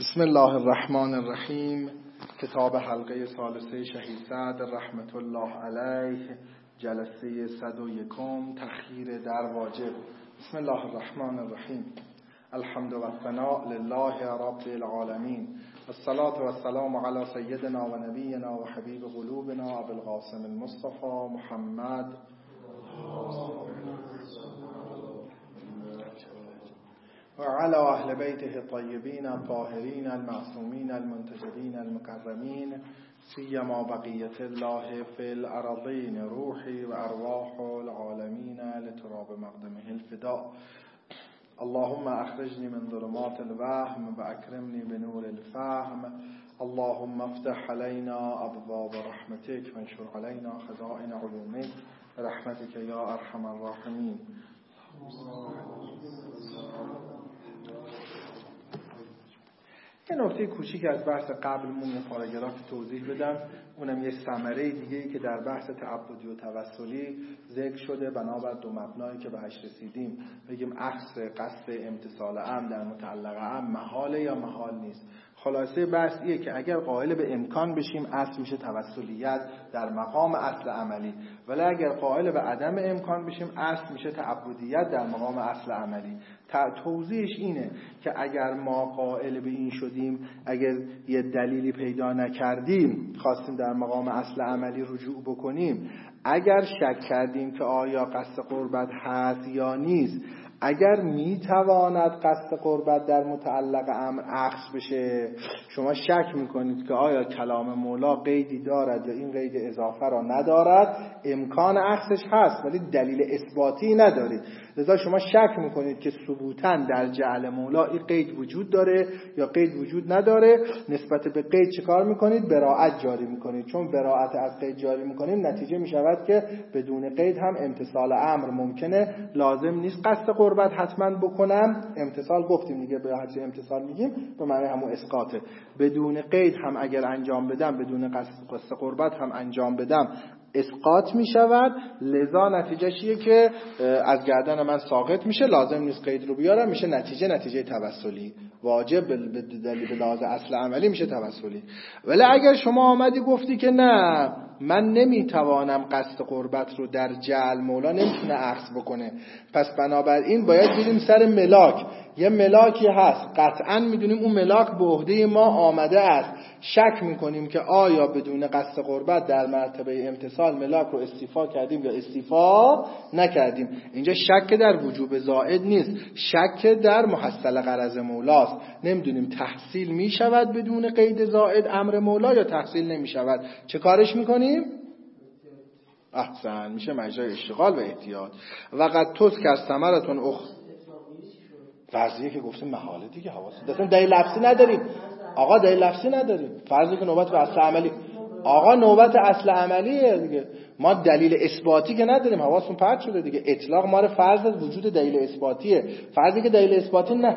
بسم الله الرحمن الرحیم. کتاب حلقه ثالثه شهید سعد رحمت الله علیه، جلسه 101، تخییر در واجب. بسم الله الرحمن الرحیم. الحمد و الثناء لله رب العالمین، الصلاة و السلام علی سیدنا و نبینا و حبیب قلوبنا ابو القاسم المصطفى محمد و علی اهل بیته الطیبین الطاهرین المعصومین المنتجبین المکرمین، سیما بقیت الله فی الارضین، روحی و ارواح العالمین لتراب مقدمه الفداء. اللهم اخرجنی من ظلمات الوهم و اکرمنی بنور الفهم. اللهم افتح علینا ابواب رحمتک وانشر علینا خزائن علومک برحمتک یا ارحم الراحمین. یه نکته کوچیک از بحث قبلمون یه پاراگراف توضیح بدم، اونم یه ثمره دیگه‌ای که در بحث تعبدی و توسلی ذکر شده بنابر دو مبنایی که بهش رسیدیم. بگیم اخذ قصد امتصال امر در متعلق امر محاله یا محال نیست. خلاصه بحث ایه که اگر قائل به امکان بشیم اصل میشه توسلیت در مقام اصل عملی، ولی اگر قائل به عدم امکان بشیم اصل میشه تعبدیت در مقام اصل عملی. توضیحش اینه که اگر ما قائل به این شدیم، اگر یه دلیلی پیدا نکردیم خواستیم در مقام اصل عملی رجوع بکنیم، اگر شک کردیم که آیا قصد قربت هست یا نیست، اگر میتواند قصد قربت در متعلق امر اخذ بشه، شما شک میکنید که آیا کلام مولا قیدی دارد یا این قید اضافه را ندارد، امکان اخذش هست ولی دلیل اثباتی ندارید، لذا شما شک میکنید که ثبوتاً در جعل مولا این قید وجود داره یا قید وجود نداره. نسبت به قید چه کار میکنید؟ براءت جاری میکنید. چون براءت از قید جاری میکنیم نتیجه میشود که بدون قید هم امتصال امر ممکنه، لازم نیست قصد قربت حتما بکنم. امتصال گفتیم دیگه، به حد امتصال میگیم به معنی همون اسقاطه. بدون قید هم اگر انجام بدم، بدون قصد قربت هم انجام بدم، اسقاط می شود. لذا نتیجه چیه که از گردن من ساقط میشه، لازم نیست قید رو بیارم، میشه نتیجه توسلی. واجب به دلیل لازم اصل عملی میشه توسلی. ولی اگر شما آمدی گفتی که نه، من نمیتوانم قصد قربت رو در جعل مولا نمیتونه اخذ بکنه، پس بنابراین باید بریم سر ملاک. یه ملاکی هست قطعا میدونیم اون ملاک به عهده ما آمده است، شک میکنیم که آیا بدون قصد قربت در مرتبه امتصال ملاک رو استیفا کردیم یا استیفا نکردیم. اینجا شک در وجوب زائد نیست، شک در محصل غرض مولاست. نمیدونیم تحصیل میشود بدون قید زائد امر مولا یا تحصیل نمیشود. چه کارش میکنیم؟ احسن، میشه مجرای اشتغال و احتیاط. وقد تذکر ثمرتون فرضیه که گفتیم محاله دیگه، حواست اصلا دلیل لفظی نداریم. آقا دلیل لفظی نداریم، فرضی که نوبت به اصل عملی. آقا نوبت اصل عملیه دیگه، ما دلیل اثباتی که نداریم، حواستون پرت شده دیگه. اطلاق ما رو فرض از وجود دلیل اثباتیه. فرضی که دلیل اثباتی نه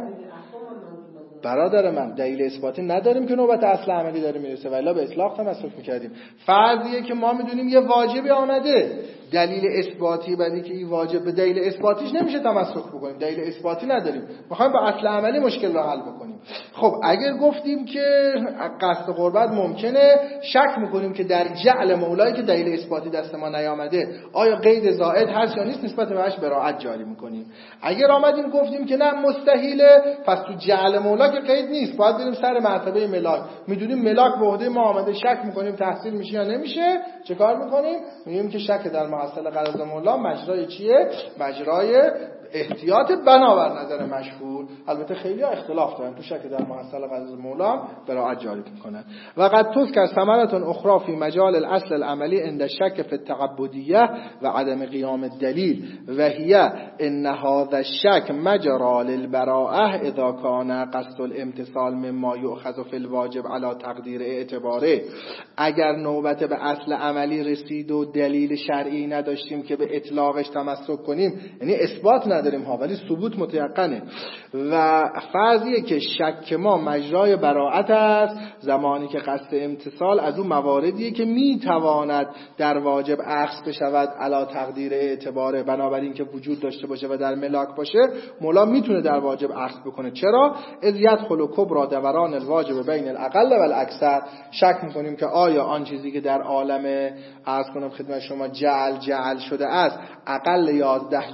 برادر من، دلیل اثباتی نداریم که نوبت اصل عملی داره میرسه، ولی به اطلاق تمسک میکردیم. فرضیه که ما میدونیم یه واجبی آمده، دلیل اثباتی بعدی که این واجب به دلیل اثباتیش نمیشه تمسک بکنیم، دلیل اثباتی نداریم، میخوایم با اصل عملی مشکل رو حل بکنیم. خب اگر گفتیم که قصد قربت ممکنه، شک میکنیم که در جعل مولایی که دلیل اثباتی دست ما نیامده آیا قید زائد هست یا نیست، نسبت بهش براءت جاری میکنیم. اگر آمدیم گفتیم که نه مستحیله، پس تو جعل مولا که قید نیست، باید بریم سر مرتبه ملاک. میدونیم ملاک به عهده ما آمده، شک میکنیم تحصیل میشه یا نمیشه، چه کار میکنیم؟ میگیم که شک در محصل غرض مولا مجرای چیه؟ مجرای احتیاط بنابر نظر مشهور. البته خیلی ها اختلاف دارن، تو شک در محصل غرض مولا براءت جاری میکنن. و قد تذکر ثمرة اخرى فی مجال الاصل العملی عند شک فی التعبدیه و عدم قیام الدلیل، و هی ان هذا الشک مجرى للبراءه اذا كان قصد الامتصال مما یؤخذ فی الواجب علی تقدیر اعتباره. اگر نوبت به اصل عملی رسید و دلیل شرعی نداشتیم که به اطلاقش تمسک کنیم، یعنی اثبات نداشتیم، نداریم ها، ولی ثبوت متیقنه. و فرضیه که شک ما مجرای براءت است زمانی که قصد امتثال از اون مواردیه که میتواند در واجب اخذ بشود علی تقدیر اعتباره، بنابراین که وجود داشته باشه و در ملاک باشه مولا میتونه در واجب اخذ بکنه. چرا؟ اذ یدخل کبری دوران الواجب بین الاقل و الاکثر. شک میکنیم که آیا آن چیزی که در عالم عرض کنم خدمت شما جعل شده است اقل 11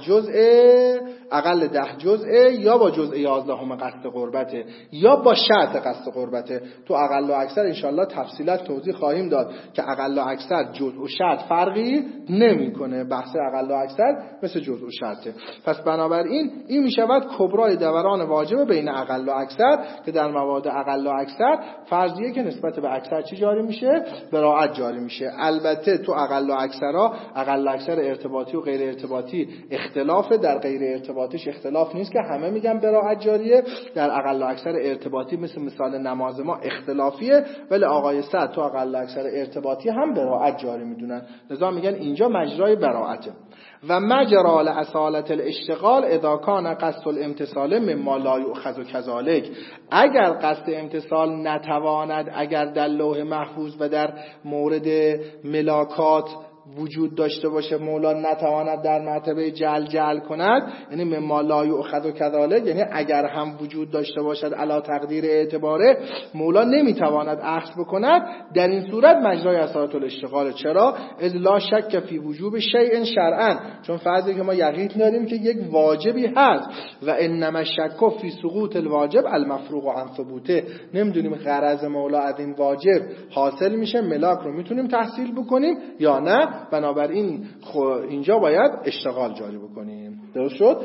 جزء یا با جزء 11 قصد قربته یا با شرط قصد قربته. تو اقل و اکثر انشالله تفصیلات توضیح خواهیم داد که اقل و اکثر جزء و شرط فرقی نمیکنه. بحث اقل و اکثر مثل جزء و شرطه. پس بنابراین این میشود کبرای دوران واجب بین اقل و اکثر که در مواد اقل و اکثر فرضیه که نسبت به اکثر چی جاری میشه؟ براءت جاری میشه. البته تو اقل و اکثرها اقل و اکثر ارتباطی و غیر ارتباطی اختلافه، در غیر ارتباطیش اختلاف نیست که همه میگن براءت جاریه، در اقل و اکثر ارتباطی مثال نماز ما اختلافیه، ولی آقای سعد تو اقل و اکثر ارتباطی هم براءت جاری میدونن، لذا میگن اینجا مجرای براءته. و مجرا لاصالة الاشتغال اذا کان قصد الامتثال مما لا یؤخذ كذلك. اگر قصد امتثال نتواند، اگر در لوح محفوظ و در مورد ملاکات وجود داشته باشه مولا نتواند در مرتبه جعل کند، یعنی مما لا یؤخذ كذلك، یعنی اگر هم وجود داشته باشد علی تقدیر اعتباره مولا نمیتواند اخذ بکند، در این صورت مجرای اصالة الاشتغال. چرا؟ اذ لا شک فی وجوب شیء شرعا، چون فرضی که ما یقین داریم که یک واجبی هست و انما الشک فی سقوط الواجب المفروغ عن ثبوته. نمیدونیم غرض مولا از این واجب حاصل میشه، ملاک رو میتونیم تحصیل بکنیم یا نه، بنابراین اینجا باید اشتغال جاری بکنیم. درست شد؟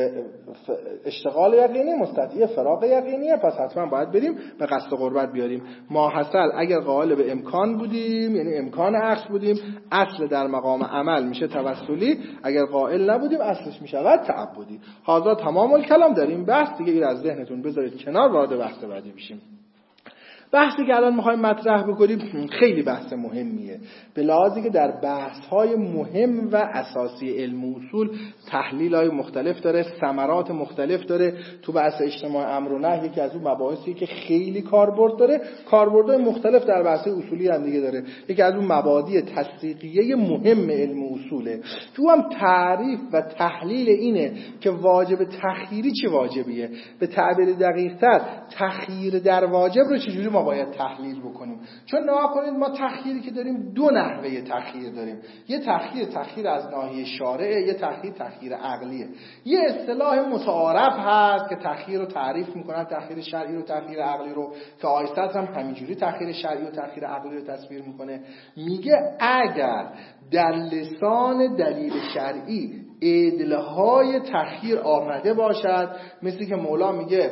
اشتغال یقینی مستدعی فراغ یقینیه، پس حتما باید بریم به قصد قربت بیاریم. ما حصل اگر قائل به امکان بودیم، یعنی امکان اخذ بودیم، اصل در مقام عمل میشه توسلی، اگر قائل نبودیم اصلش میشود تعبدی. حاضر تمام الکلام در این بحث، دیگه این از ذهنتون بذارید کنار، وارد بحث بعدی بشیم. بحثی که الان میخوایم مطرح بکنیم خیلی بحث مهمیه، به لحاظی که در بحث‌های مهم و اساسی علم و اصول تحلیل‌های مختلف داره، ثمرات مختلف داره. تو بحث اجتماع امر و نهی یکی از اون مباحثی که خیلی کاربرد داره، کاربردهای مختلف در بحث اصولی هم دیگه داره. یکی از اون مبادی تسویقیه مهم علم و اصوله. تو هم تعریف و تحلیل اینه که واجب تخییری چه واجبیه. به تعبیر دقیق‌تر تخییر در واجب رو چجوری ما باید تحلیل بکنیم. چون نگاه کنید ما تخییری که داریم دو نحوه تخییر داریم. یه تخییر از ناحیه شارعه، یه تخییر عقلیه. یه اصطلاح متعارف هست که تخییر رو تعریف میکنن، تخییر شرعی رو تخییر عقلی رو، که آیسته هم همینجوری تخییر شرعی و تخییر عقلی رو تصویر میکنه. میگه اگر در لسان دلیل شرعی عدلهای تخییر آمده باشد، مثل که مولا میگه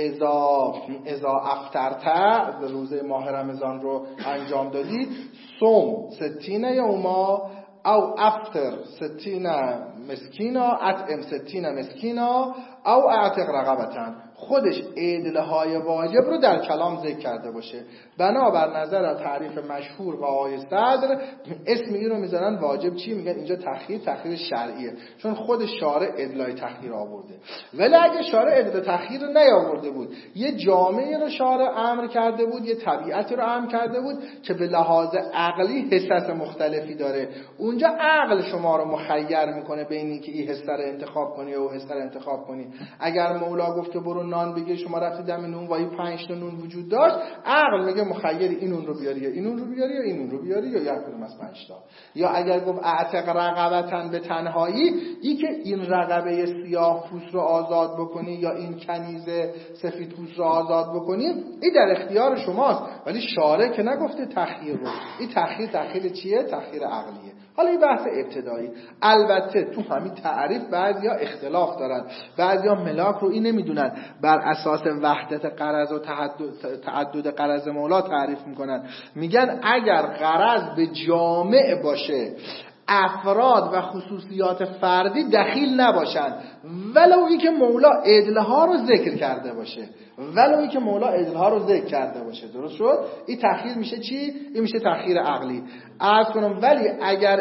اذا افطرت، روزه ماه رمضان رو انجام دادی، صوم 60 یوما او افطر 60 مسکینا، اطعم 60 مسکینا او اعتق رقبتن. خودش عدلهای واجب رو در کلام ذکر کرده باشه. بنابر نظر تعریف مشهور و آقای صدر اسم این رو میذارن واجب چی؟ میگن اینجا تخییر شرعیه، چون خود شارع عدلای تخییر آورده. ولی اگه شارع عدل تخییر رو نیاورده بود، یه جامعه رو شارع امر کرده بود، یه طبیعت رو امر کرده بود که به لحاظ عقلی حسس مختلفی داره، اونجا عقل شما رو مخیر میکنه بین اینکه این حس رو انتخاب کنی و حس رو انتخاب کنی. اگر مولا گفت که برو نان بگیر، شما رفتی دم نون وای 5 تا نون وجود داشت، عقل میگه مخیر این اون رو بیاری یا این اون رو بیاری یا این اون رو بیاری یا یک کدوم از 5 تا. یا اگر گفت اعتق رقبتن به تنهایی، این که این رقبه سیاه پوست رو آزاد بکنی یا این کنیز سفید پوست رو آزاد بکنی، این در اختیار شماست، ولی شارع که نگفته تخییر رو. این تخییر چیه؟ تخییر عقلیه. حالا این بحث ابتدایی. البته تو همین تعریف بعضیا اختلاف دارن، بعضیا ملاک رو این نمیدونن، بر اساس وحدت غرض و تعدد غرض مولا تعریف میکنن. میگن اگر غرض به جامع باشه، افراد و خصوصیات فردی دخیل نباشن، ولو ای که مولا عدلها رو ذکر کرده باشه، ولو ای که مولا عدلها رو ذکر کرده باشه. درست شد؟ این تأخیر میشه چی؟ این میشه تأخیر عقلی. عرض کنم ولی اگر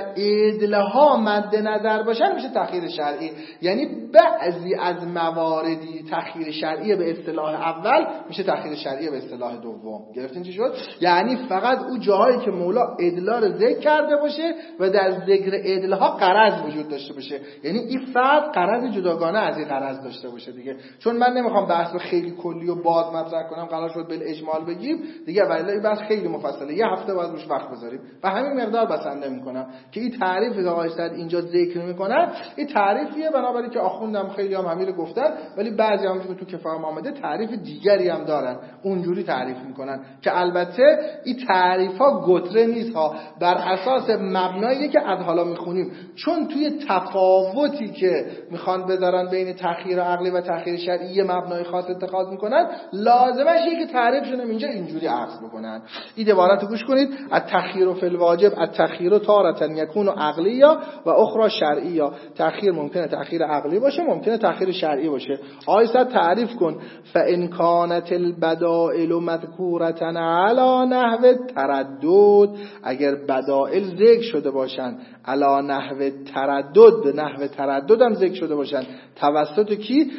عدلها مد نظر باشن میشه تأخیر شرعی. یعنی بعضی از مواردی تأخیر شرعی به اصطلاح اول میشه تأخیر شرعی به اصطلاح دوم. گرفتین چی شد؟ یعنی فقط اون جاهایی که مولا عدلها رو ذکر کرده باشه و در ذکر عدلها غرض وجود داشته باشه. یعنی این فرد غرض جداگانه از این غرض داشته باشه دیگه. چون من نمیخوام بحث خیلی کلی و باز مطرح کنم، قرار شد بالاجمال بگیم دیگه، ولی این بحث خیلی مفصله، یه هفته باید روش وقت بذاریم و همین مقدار بسنده میکنم که این تعریفی که آقای سعد اینجا ذکر میکنن این تعریفیه، بنابراین که آخوندم خیلی هم همین رو گفتن، ولی بعضی هم تو کفایت آمده تعریف دیگری هم دارن، اونجوری تعریف میکنن که البته این تعریف ها گتره نیست ها، بر اساس مبنایی که از حالا میخونیم، چون توی تفاوتی که میخوان بذارن بین تأخیر عقلی و تأخیر شرعی مبنای خاص اتخاذ میکنن، لازمش اینه که تعریفشون اینجا اینجوری عرض بکنن. این عبارت رو گوش کنید: التأخیر فی الواجب التأخیر تارة یکون عقلی و اخرى شرعی. تأخیر ممکنه تأخیر عقلی باشه، ممکنه تأخیر شرعی باشه. آیسا تعریف کن: فان کانت البدائل مذکورة علی نحو تردد، اگر بدائل ذکر شده باشن علی نحو تردد، به نحو تردد هم ذکر شده باشن، توسط کی؟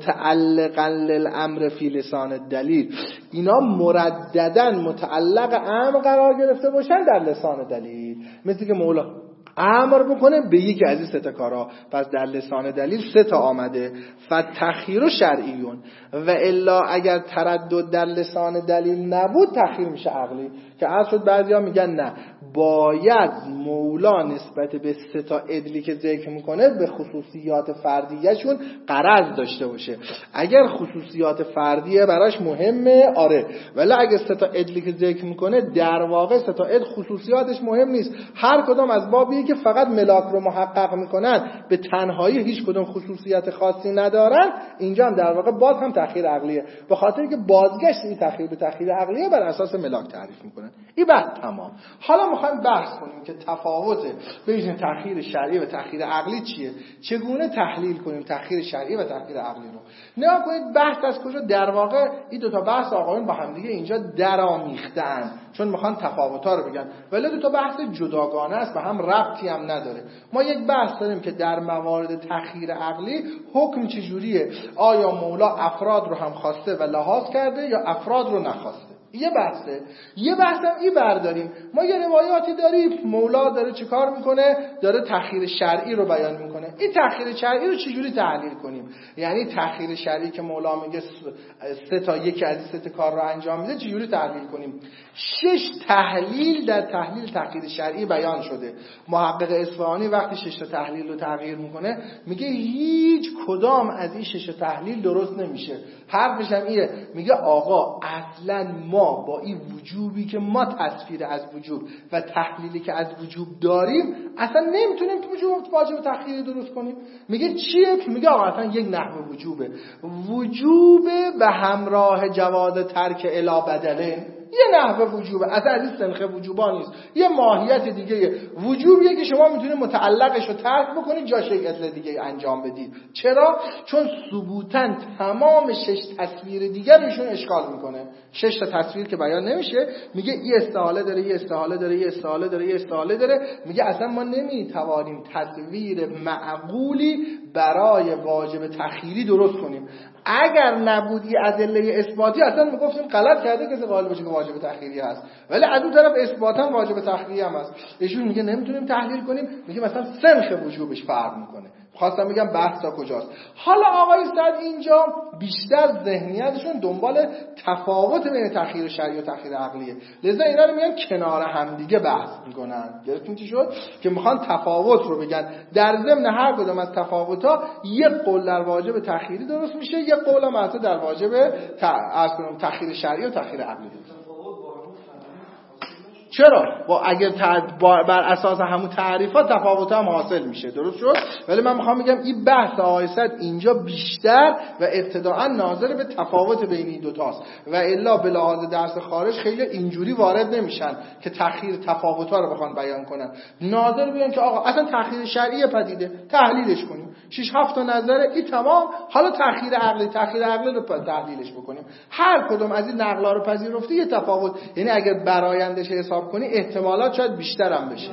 متعلقا للامر فی لسان الدلیل، اینا مردداً متعلق امر قرار گرفته باشن در لسان دلیل. مثل که مولا امر بکنه به یکی از این سه تا کارا، پس در لسان دلیل سه تا آمده. فتخیر شرعیون و الا اگر تردد در لسان دلیل نبود تخیر میشه عقلی. که عرض شد بعضیا میگن نه، باید مولا نسبت به سه تا عدلی که ذکر میکنه به خصوصیات فردیشون غرض داشته باشه. اگر خصوصیات فردیه براش مهمه آره، ولی اگر سه تا عدلی که ذکر میکنه در واقع سه تا عدل خصوصیاتش مهم نیست، هر کدام از بابی که فقط ملاک رو محقق میکنن، به تنهایی هیچ کدوم خصوصیت خاصی ندارن، اینجا هم در واقع باز هم تأخیر عقلیه، به خاطر که بازگشت این تأخیر به تأخیر عقلیه بر اساس ملاک تعریف میکنن. این بعد تمام. حالا میخوایم بحث کنیم که تفاوت بین تأخیر شرعی و تأخیر عقلی چیه، چگونه تحلیل کنیم تأخیر شرعی و تأخیر عقلی رو. نگاه کنید بحث از کجا در واقع این دو تا بحث آقایون با هم دیگه اینجا درآمیخته‌اند، چون میخوان تفاوت‌ها رو بگن، ولی دو تا بحث جداگانه است و هم ربطی هم نداره. ما یک بحث داریم که در موارد تأخیر عقلی حکم چجوریه، آیا مولا افراد رو هم خواسته و لحاظ کرده یا افراد رو نخواسته. یه بحثه. یه بحثم این برداریم، ما یه روایاتی داریم مولا داره چه کار میکنه، داره تأخیر شرعی رو بیان میکنه. این تأخیر شرعی رو چجوری تحلیل کنیم؟ یعنی تأخیر شرعی که مولا میگه سه تا یکی از این سه تا کار رو انجام میده چجوری تحلیل کنیم؟ 6 تحلیل در تحلیل تأخیر شرعی بیان شده. محقق اصفهانی وقتی 6 تا تحلیل رو تغییر میکنه میگه هیچ کدام از این 6 تحلیل درست نمیشه. حرفش هم اینه، میگه آقا اصلا ما با این وجوبی که ما تصویر از وجوب و تحلیلی که از وجوب داریم اصلا نمیتونیم تو وجوب واجب تأخیری درست کنیم. میگه چیه؟ میگه آقا اصلا یک نحو وجوبه، وجوب به همراه جواز ترک الی بدلن، یه نحوه وجوبه، اصلا از این سنخ وجوبا نیست، یه ماهیت دیگه وجوبیه که شما میتونید متعلقش رو ترک بکنید جاش یک عدل دیگه انجام بدید. چرا؟ چون ثبوتاً تمام 6 تصویر دیگر ایشون اشکال میکنه. 6 تا تصویر که بیان نمیشه، میگه این استحاله داره، یه استحاله داره، یه استحاله داره، یه استحاله داره، میگه اصلا ما نمیتوانیم تصویر معقولی برای واجب تأخیری درست کنیم. اگر نبودی ادله اثباتی اصلا میگفتیم غلط کرده کسی قائل باشه که واجب تأخیری هست، ولی از اون طرف اثباتا واجب تأخیری هم هست. ایشون میگه نمیتونیم تحلیل کنیم، میگه مثلا سنخ وجوبش فرق میکنه. خواستم بگم بحثا کجاست. حالا آقای سعد اینجا بیشتر ذهنیتشون دنبال تفاوت بین تأخیر شرعی و تأخیر عقلیه، لذا اینا رو میان کنار هم دیگه بحث میکنن. گرفتین چی شد؟ که میخوان تفاوت رو بگن، در ضمن هر کدوم از تفاوت‌ها یک قول در واجب تأخیری درست میشه، یک قول هم البته در واجب تأخیر شرعی و تأخیر عقلی درست. چرا؟ اگر بر اساس همون تعریفات تفاوت هم حاصل میشه. درست شد؟ ولی من میخوام بگم این بحث آقای سعد اینجا بیشتر و ابتداءً ناظر به تفاوت بین این دوتاست و الا به لحاظ درس خارج خیلی اینجوری وارد نمیشن که تأخیر تفاوت‌ها رو بخوان بیان کنن. ناظر بیان که آقا اصلا تأخیر شرعی پدیده، تحلیلش کنیم. 6-7 تا نظره این تمام. حالا تأخیر عقلی رو تحلیلش بکنیم. هر کدوم از این نقل‌ها رو پذیرفتی یه تفاوت، یعنی اگر برآیندش حساب کنی احتمالات شاید بیشتر هم بشه.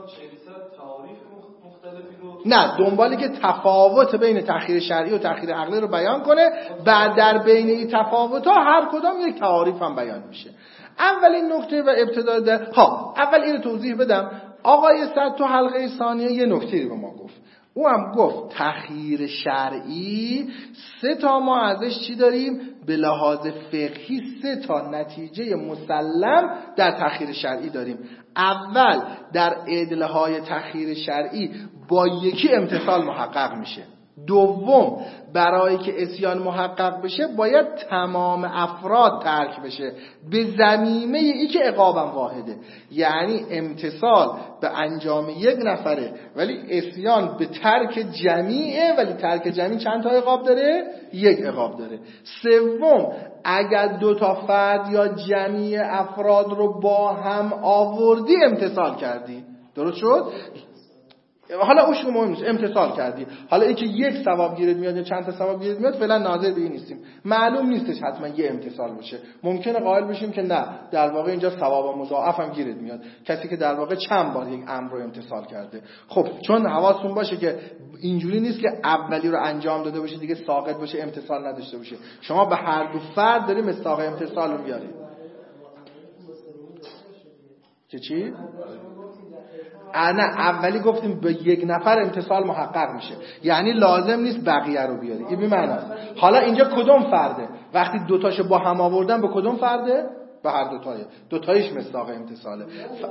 نه، دنبالی که تفاوت بین تأخیر شرعی و تأخیر عقلی رو بیان کنه، بعد در بین این تفاوت‌ها هر کدام یک تعاریف هم بیان میشه. اولین نکته و ابتدا اول اینو توضیح بدم. آقای سعد تو حلقه ثانیه یه نکته رو به ما گفت. او هم گفت تأخیر شرعی 3 تا ما ازش چی داریم؟ به لحاظ فقهی 3 تا نتیجه مسلم در تأخیر شرعی داریم. اول، در ادله‌های تأخیر شرعی با یکی امتثال محقق میشه. دوم، برای که عصیان محقق بشه باید تمام افراد ترک بشه به ضمیمه ای که عقابم واحده. یعنی امتثال به انجام یک نفره ولی عصیان به ترک جمیعه، ولی ترک جمیع چند تا عقاب داره؟ 1 عقاب داره. سوم، اگر 2 تا فرد یا جمیع افراد رو با هم آوردی امتثال کردی. درست شد؟ حالا اوش مهم نیست، امتثال کردی. حالا اینکه 1 ثواب گیرت میاد یا چند تا ثواب گیرت میاد فعلا ناظر به این نیستیم. معلوم نیستش حتما یه امتثال باشه. ممکنه قائل بشیم که نه، در واقع اینجا ثواب مضاعف هم گیرت میاد، کسی که در واقع چند بار یک امر رو امتثال کرده. خب چون حواستون باشه که اینجوری نیست که اولی رو انجام داده باشه دیگه ساقط باشه امتثال نداشته باشه. شما به هر دو فرد داری مصداق امتثال رو میاری. چی؟ نه، اولی گفتیم به 1 نفر امتثال محقق میشه، یعنی لازم نیست بقیه رو بیاری. این بی‌معناست. حالا اینجا کدوم فرده؟ وقتی 2 تاشو با هم آوردن به کدوم فرده؟ به هر 2 تایه. 2 تایش مصداق امتثاله.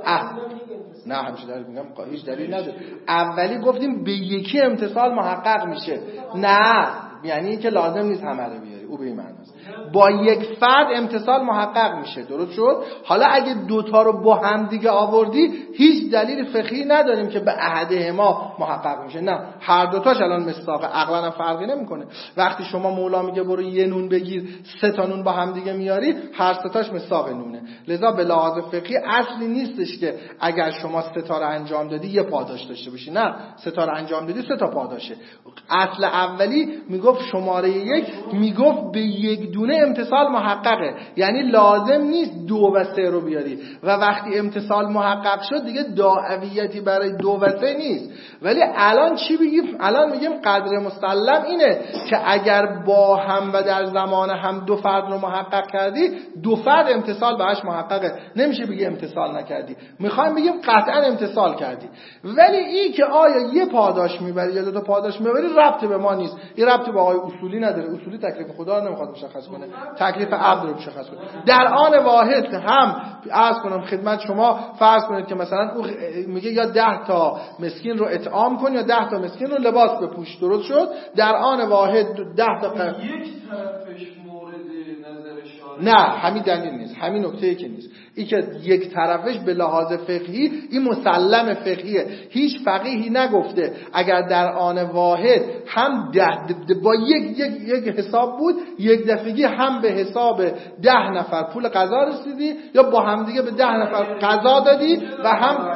نه همش دارم میگم هیچ دلیل نداره. اولی گفتیم به یکی امتثال محقق میشه. نه، یعنی که لازم نیست همه رو بیاری. او به این معناست. با 1 فرد امتثال محقق میشه. درست شد؟ حالا اگه 2 تا رو با هم دیگه آوردی هیچ دلیل فقهی نداریم که به احدهما محقق میشه. نه، هر 2 تاش الان مصداق عقلا هم فرقی نمیکنه. وقتی شما مولا میگه برو 1 نون بگیر 3 تا نون با هم دیگه میاری، هر 3 تاش مصداق نونه. لذا به لحاظ فقهی اصلی نیستش که اگر شما 3 تا رو انجام دادی یه پاداش داشته باشی. نه، 3 تا رو انجام دادی 3 تا پاداشه. اصل اولی میگفت شماره 1 میگفت به 1 دونه امتثال محققه، یعنی لازم نیست 2 و 3 رو بیاری و وقتی امتثال محقق شد دیگه داعویتی برای 2 و 3 نیست. ولی الان چی بگیم؟ الان میگیم قدر مسلم اینه که اگر با هم و در زمان هم 2 فرد رو محقق کردی 2 فرد امتثال بهش محققه، نمیشه بگی امتثال نکردی. میخوایم بگیم قطعا امتثال کردی. ولی این که آیا یه پاداش میبری یا 2 تا پاداش میبری ربط به ما نیست. این ربط به آقای اصولی نداره. اصولی تکلیف خدا رو نمیخواد مشخص کنه، تکلیف عبد رو مشخص کنه. در آن واحد هم عرض کنم خدمت شما، فرض کنید که مثلا او میگه یا 10 تا مسکین رو اطعام کن یا 10 تا مسکین رو لباس بپوش. درست شد؟ در آن واحد 10 تا یک طرفش مورد نظر شارع نه، همین دلیل نیست، همین نکته که نیست. این که یک طرفش به لحاظ فقهی این مسلم فقهیه. هیچ فقیهی نگفته اگر در آن واحد هم 10 با یک حساب بود، یک دفعگی هم به حساب 10 نفر پول غذا رسیدی یا با هم دیگه به 10 نفر غذا دادی و هم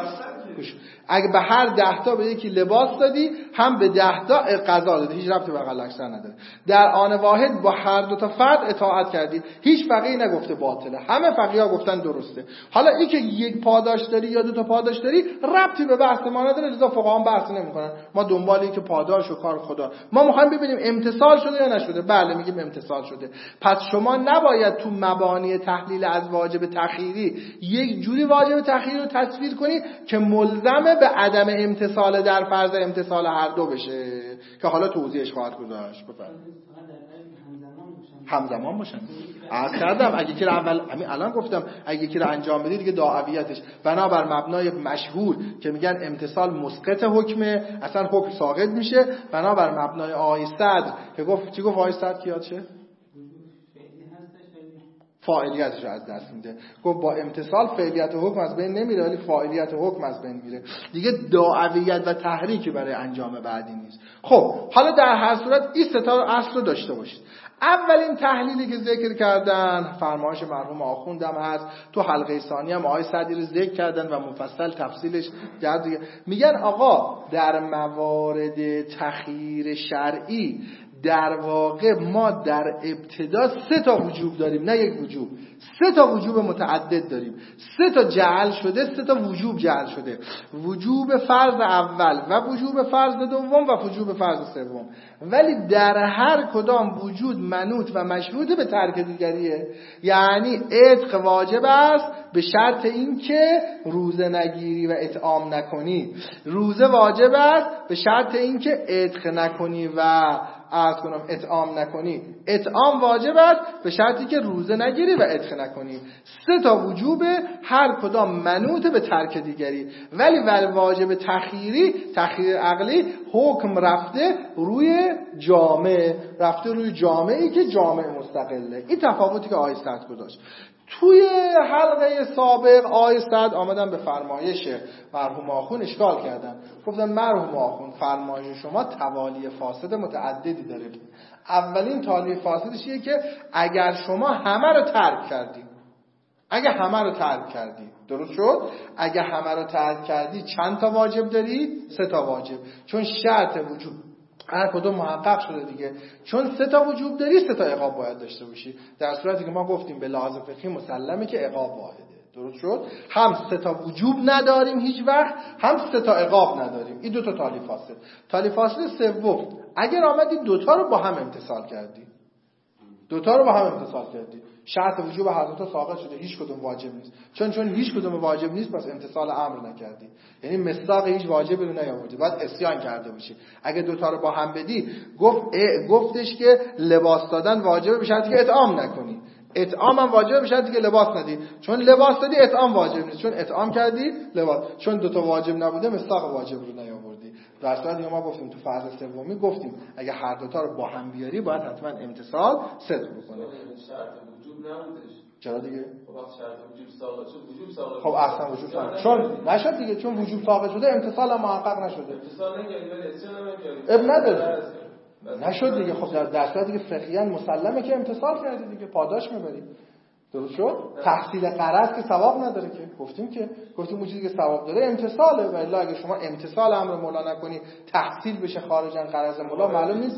اگه به هر 10 تا به یکی لباس دادی هم به 10 تا غذا دادی، هیچ ربطی به اقل اکثر نداره. در آن واحد با هر 2 تا فرد اطاعت کردی، هیچ فقیهی نگفته باطله، همه فقیها گفتن درسته. حالا این که 1 پاداش داری یا 2 تا پاداش داری ربطی به بحث ما نداره، لذا فقها هم بحث نمی‌کنن. ما دنبال این که پاداش و کار خدا، ما می‌خوایم ببینیم امتثال شده یا نشده. بله میگیم امتثال شده. پس شما نباید تو مبانی تحلیل از واجب تأخیری یک جوری واجب تأخیری رو تصویر کنی که ملزم به عدم امتثال در فرض امتثال هر دو بشه که حالا توضیحش خواهد گذاشت. همزمان باشن. عرض کردم اگه یکی رو همین الان گفتم اگه یکی رو انجام بدی دیگه داعویتش بنابر مبنای مشهور که میگن امتثال مسقط حکمه، اصلا حکم ساقط میشه، بنابر مبنای آقای صدر که گفت چی گفت آقای صدر که یادشه؟ فاعلیتش رو از دست میده. گفت با امتثال فعلیت حکم از بین نمیره ولی فاعلیت حکم از بین میره. دیگه دعویت و تحریکی برای انجام بعدی نیست. خب حالا در هر صورت این سه تا اصل رو داشته باشید. اولین تحلیلی که ذکر کردن فرمایش مرحوم آخوندم هست، تو حلقه ثانی هم آقای سعدی رو ذکر کردن و مفصل تفصیلش کرد. میگن آقا در موارد تخییر شرعی در واقع ما در ابتدا 3 تا وجوب داریم، نه یک وجوب، 3 تا وجوب متعدد داریم. 3 تا جعل شده، 3 تا وجوب جعل شده. وجوب فرض اول و وجوب فرض دوم و وجوب فرض سوم. ولی در هر کدام وجود منوط و مشروط به ترک دیگریه. یعنی عتق واجب است به شرط اینکه روزه نگیری و اطعام نکنی. روزه واجب است به شرط اینکه عتق نکنی و اطعام نکنی. اطعام واجب است به شرطی که روزه نگیری و عتق نکنی. 3 تا وجوب، هر کدام منوط به ترک دیگری. ولی واجب تخییری، تخییر عقلی، حکم رفته روی جامعه، رفته روی جامعه‌ای که جامعه مستقله. این تفاوتی که آقای سعد گذاشت. توی حلقه سابق آقای سعد آمدن به فرمایش مرحوم آخوند اشکال کردن. گفتن مرحوم آخوند فرمایش شما توالی فاسد متعددی داره. اولین توالی فاسدش اینه که اگر شما همه رو ترک کردی، اگه همه رو ترک کردی، درست شد؟ اگه همه رو ترک کردی چند تا واجب داری؟ 3 تا واجب. چون شرط وجوب هر کدوم محقق شده دیگه. چون 3 تا وجوب داری 3 تا عقاب باید داشته باشی. در صورتی که ما گفتیم به لحاظ فقهی مسلمه که عقاب واحده. درست شد؟ هم 3 تا وجوب نداریم هیچ وقت، هم 3 تا عقاب نداریم. این 2 تا تالی فاصل. تالی فاصل سوم، اگر آمدی 2 تا رو با هم امتثال کردی، 2 تا رو با هم امتثال کردی، شرط وجوب هر دو تا ساقط شده، هیچ کدوم واجب نیست. چون هیچ کدوم واجب نیست پس امتثال امر نکردی. یعنی مصداق هیچ واجبی رو نیاوردی، باید عصیان کرده باشی. اگه 2 تا رو با هم بدی، گفتش که لباس دادن واجبه به شرطی که اطعام نکنی. اطعام هم واجبه به شرطی که لباس ندی. چون لباس دادی اطعام واجب نیست، چون اطعام کردی لباس. چون 2 تا واجب نبوده مصداق واجب رو نیاوردی. در صورتی ما گفتیم تو فرض سومی گفتیم اگه هر 2 تا رو با هم بیاری باید حتما امتثال صدر بکنه. شرط وجوب نبودش. چرا دیگه؟ خب شرط وجوب ساقط شد، وجوب ساقط. خب اصلا وجوب ساقط چون نشد دیگه، چون وجوب ساقط شده امتثال هم محقق نشده. امتثال نکردی ولی اسیان هم نکردی. اب نداره. نشد دیگه. خب در صورتی که فقهیاً مسلمه که امتثال کردی دیگه، پاداش میبری. درست شد؟ تحصیل غرض که ثواب نداره که. گفتیم اون چیزی که ثواب داره امتثاله. ولی اگه شما امتثال امر مولا نکنی تحصیل بشه خارجاً غرض مولا معلوم نیست.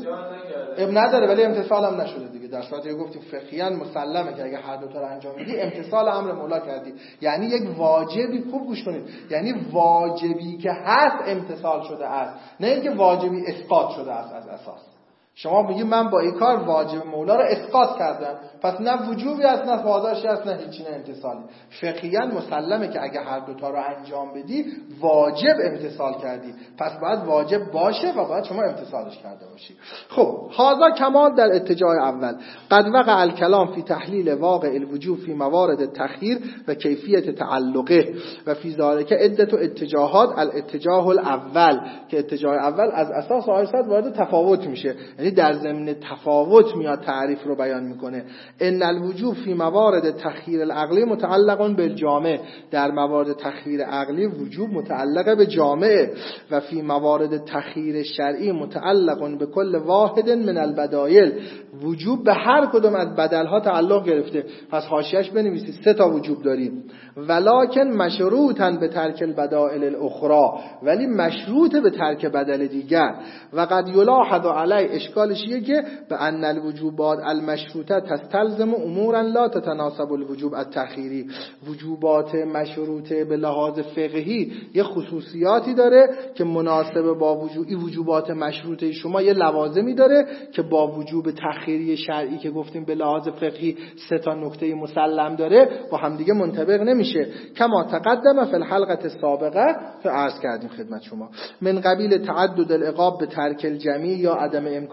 اب نداره ولی امتثال هم نشده دیگه. در صورتی که گفتیم فقهیاً مسلمه که اگه هر دو تا رو انجام بدی امتثال امر مولا کردی. یعنی یک واجبی، خوب گوش کنید، یعنی واجبی که هست امتثال شده است، نه اینکه واجبی اسقاط شده است از اساس. شما میگی من با این کار واجب مولا رو اسقاط کردم، پس نه وجوبی است نه پاداشی است نه هیچی، نه امتثالی. فقهیاً مسلمه که اگه هر 2 تا رو انجام بدی واجب امتثال کردی، پس باید واجب باشه و باید شما امتثالش کرده باشی. خب هذا کمال در اتجاه اول. قد وقع الکلام فی تحلیل واقع الوجوب فی موارد التخییر و کیفیت تعلقه و فی ذلک عدة اتجاهات. الاتجاه الاول که اتجاه اول از اساس آیات وارد تفاوت میشه، یعنی در ضمن تفاوت میاد تعریف رو بیان میکنه. ان الوجوب فی موارد تخییر العقلی متعلق بالجامع. در موارد تخییر عقلی وجوب متعلق به جامع و فی موارد تخییر شرعی متعلق به کل واحد من البدایل. وجوب به هر کدوم از بدلها تعلق گرفته. پس حاشیه‌اش بنویسید 3 تا وجوب داریم. ولکن مشروطاً به ترک البدائل الاخرى، ولی مشروط به ترک بدل دیگر. و قد یلاحظ علی، اشکالش اینه که به ان الوجوبات المشروطه تستلزم امورا لا تتناسب الوجوب التخیری. وجوبات مشروطه به لحاظ فقهی یه خصوصیاتی داره که مناسب با وجوبات مشروطه شما یه لوازمی داره که با وجوب تخیری شرعی که گفتیم به لحاظ فقهی 3 تا نکته مسلم داره با هم دیگه منطبق نمیشه. کما تقدم فی الحلقه السابقه که عرض کردیم خدمت شما. من قبیل تعدد العقاب به ترک الجمی یا عدم امکان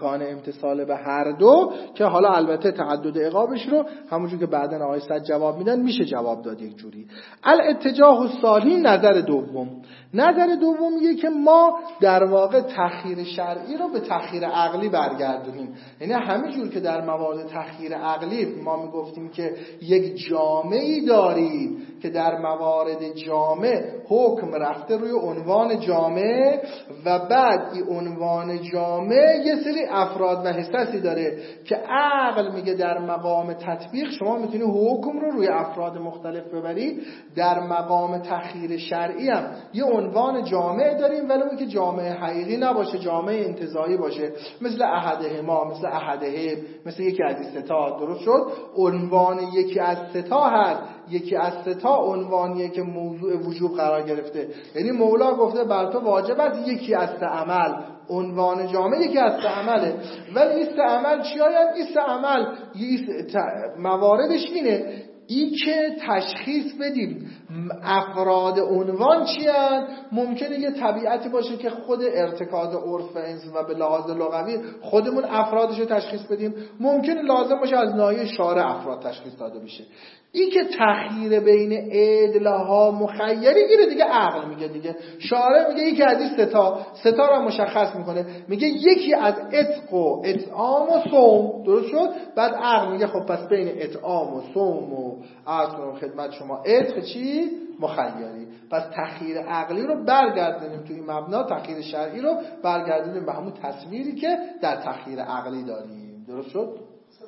امکان امتثال به هر دو، که حالا البته تعدد عقابش رو همونجور که بعدن آقای صد جواب میدن میشه جواب داد یک جوری. الاتجاه الثانی، نظر دوم. نظر دوم میگه که ما در واقع تخییر شرعی رو به تخییر عقلی برگردونیم. یعنی همینجور که در موارد تخییر عقلی ما میگفتیم که یک جامعی دارید که در موارد جامع حکم رفته روی عنوان جامع و بعد این عنوان جامع یه سری افراد و حصصی داره که عقل میگه در مقام تطبیق شما میتونی حکم رو روی افراد مختلف ببری. در مقام تخییر شرعی هم یه عنوان جامع داریم ولو که جامع حقیقی نباشه، جامع انتزاعی باشه، مثل احدهما، مثل احدهب، مثل یکی از این ستا. درست شد؟ عنوان یکی از ستا هست، یکی از ستا عنوانیه که موضوع وجوب قرار گرفته. یعنی مولا گفته بر تو واجب است یکی از سه عمل، عنوان جامع یکی از سه عمله. ولی این سه عمل چی آید؟ این سه عمل مواردش اینه این که تشخیص بدیم افراد عنوان چی هستند. ممکنه یه طبیعتی باشه که خود ارتکاز عرف و انس و به لحاظ لغوی خودمون افرادش رو تشخیص بدیم، ممکنه لازم باشه از ناحیه شارع افراد تشخیص داده بشه. این که تخییر بین عدلها مخیری گیره دیگه عقل میگه دیگه. شارع میگه یکی از این ستا رو مشخص میکنه، میگه یکی از عتق و اطعام و صوم. درست شد؟ بعد عقل میگه خب پس بین اطعام و صوم و عرض کنم خدمت شما عتق چی؟ مخیری. پس تخییر عقلی رو برگردونیم توی این مبنا، تخییر شرعی رو برگردونیم به همون تصویری که در تخییر عقلی داریم. درست شد؟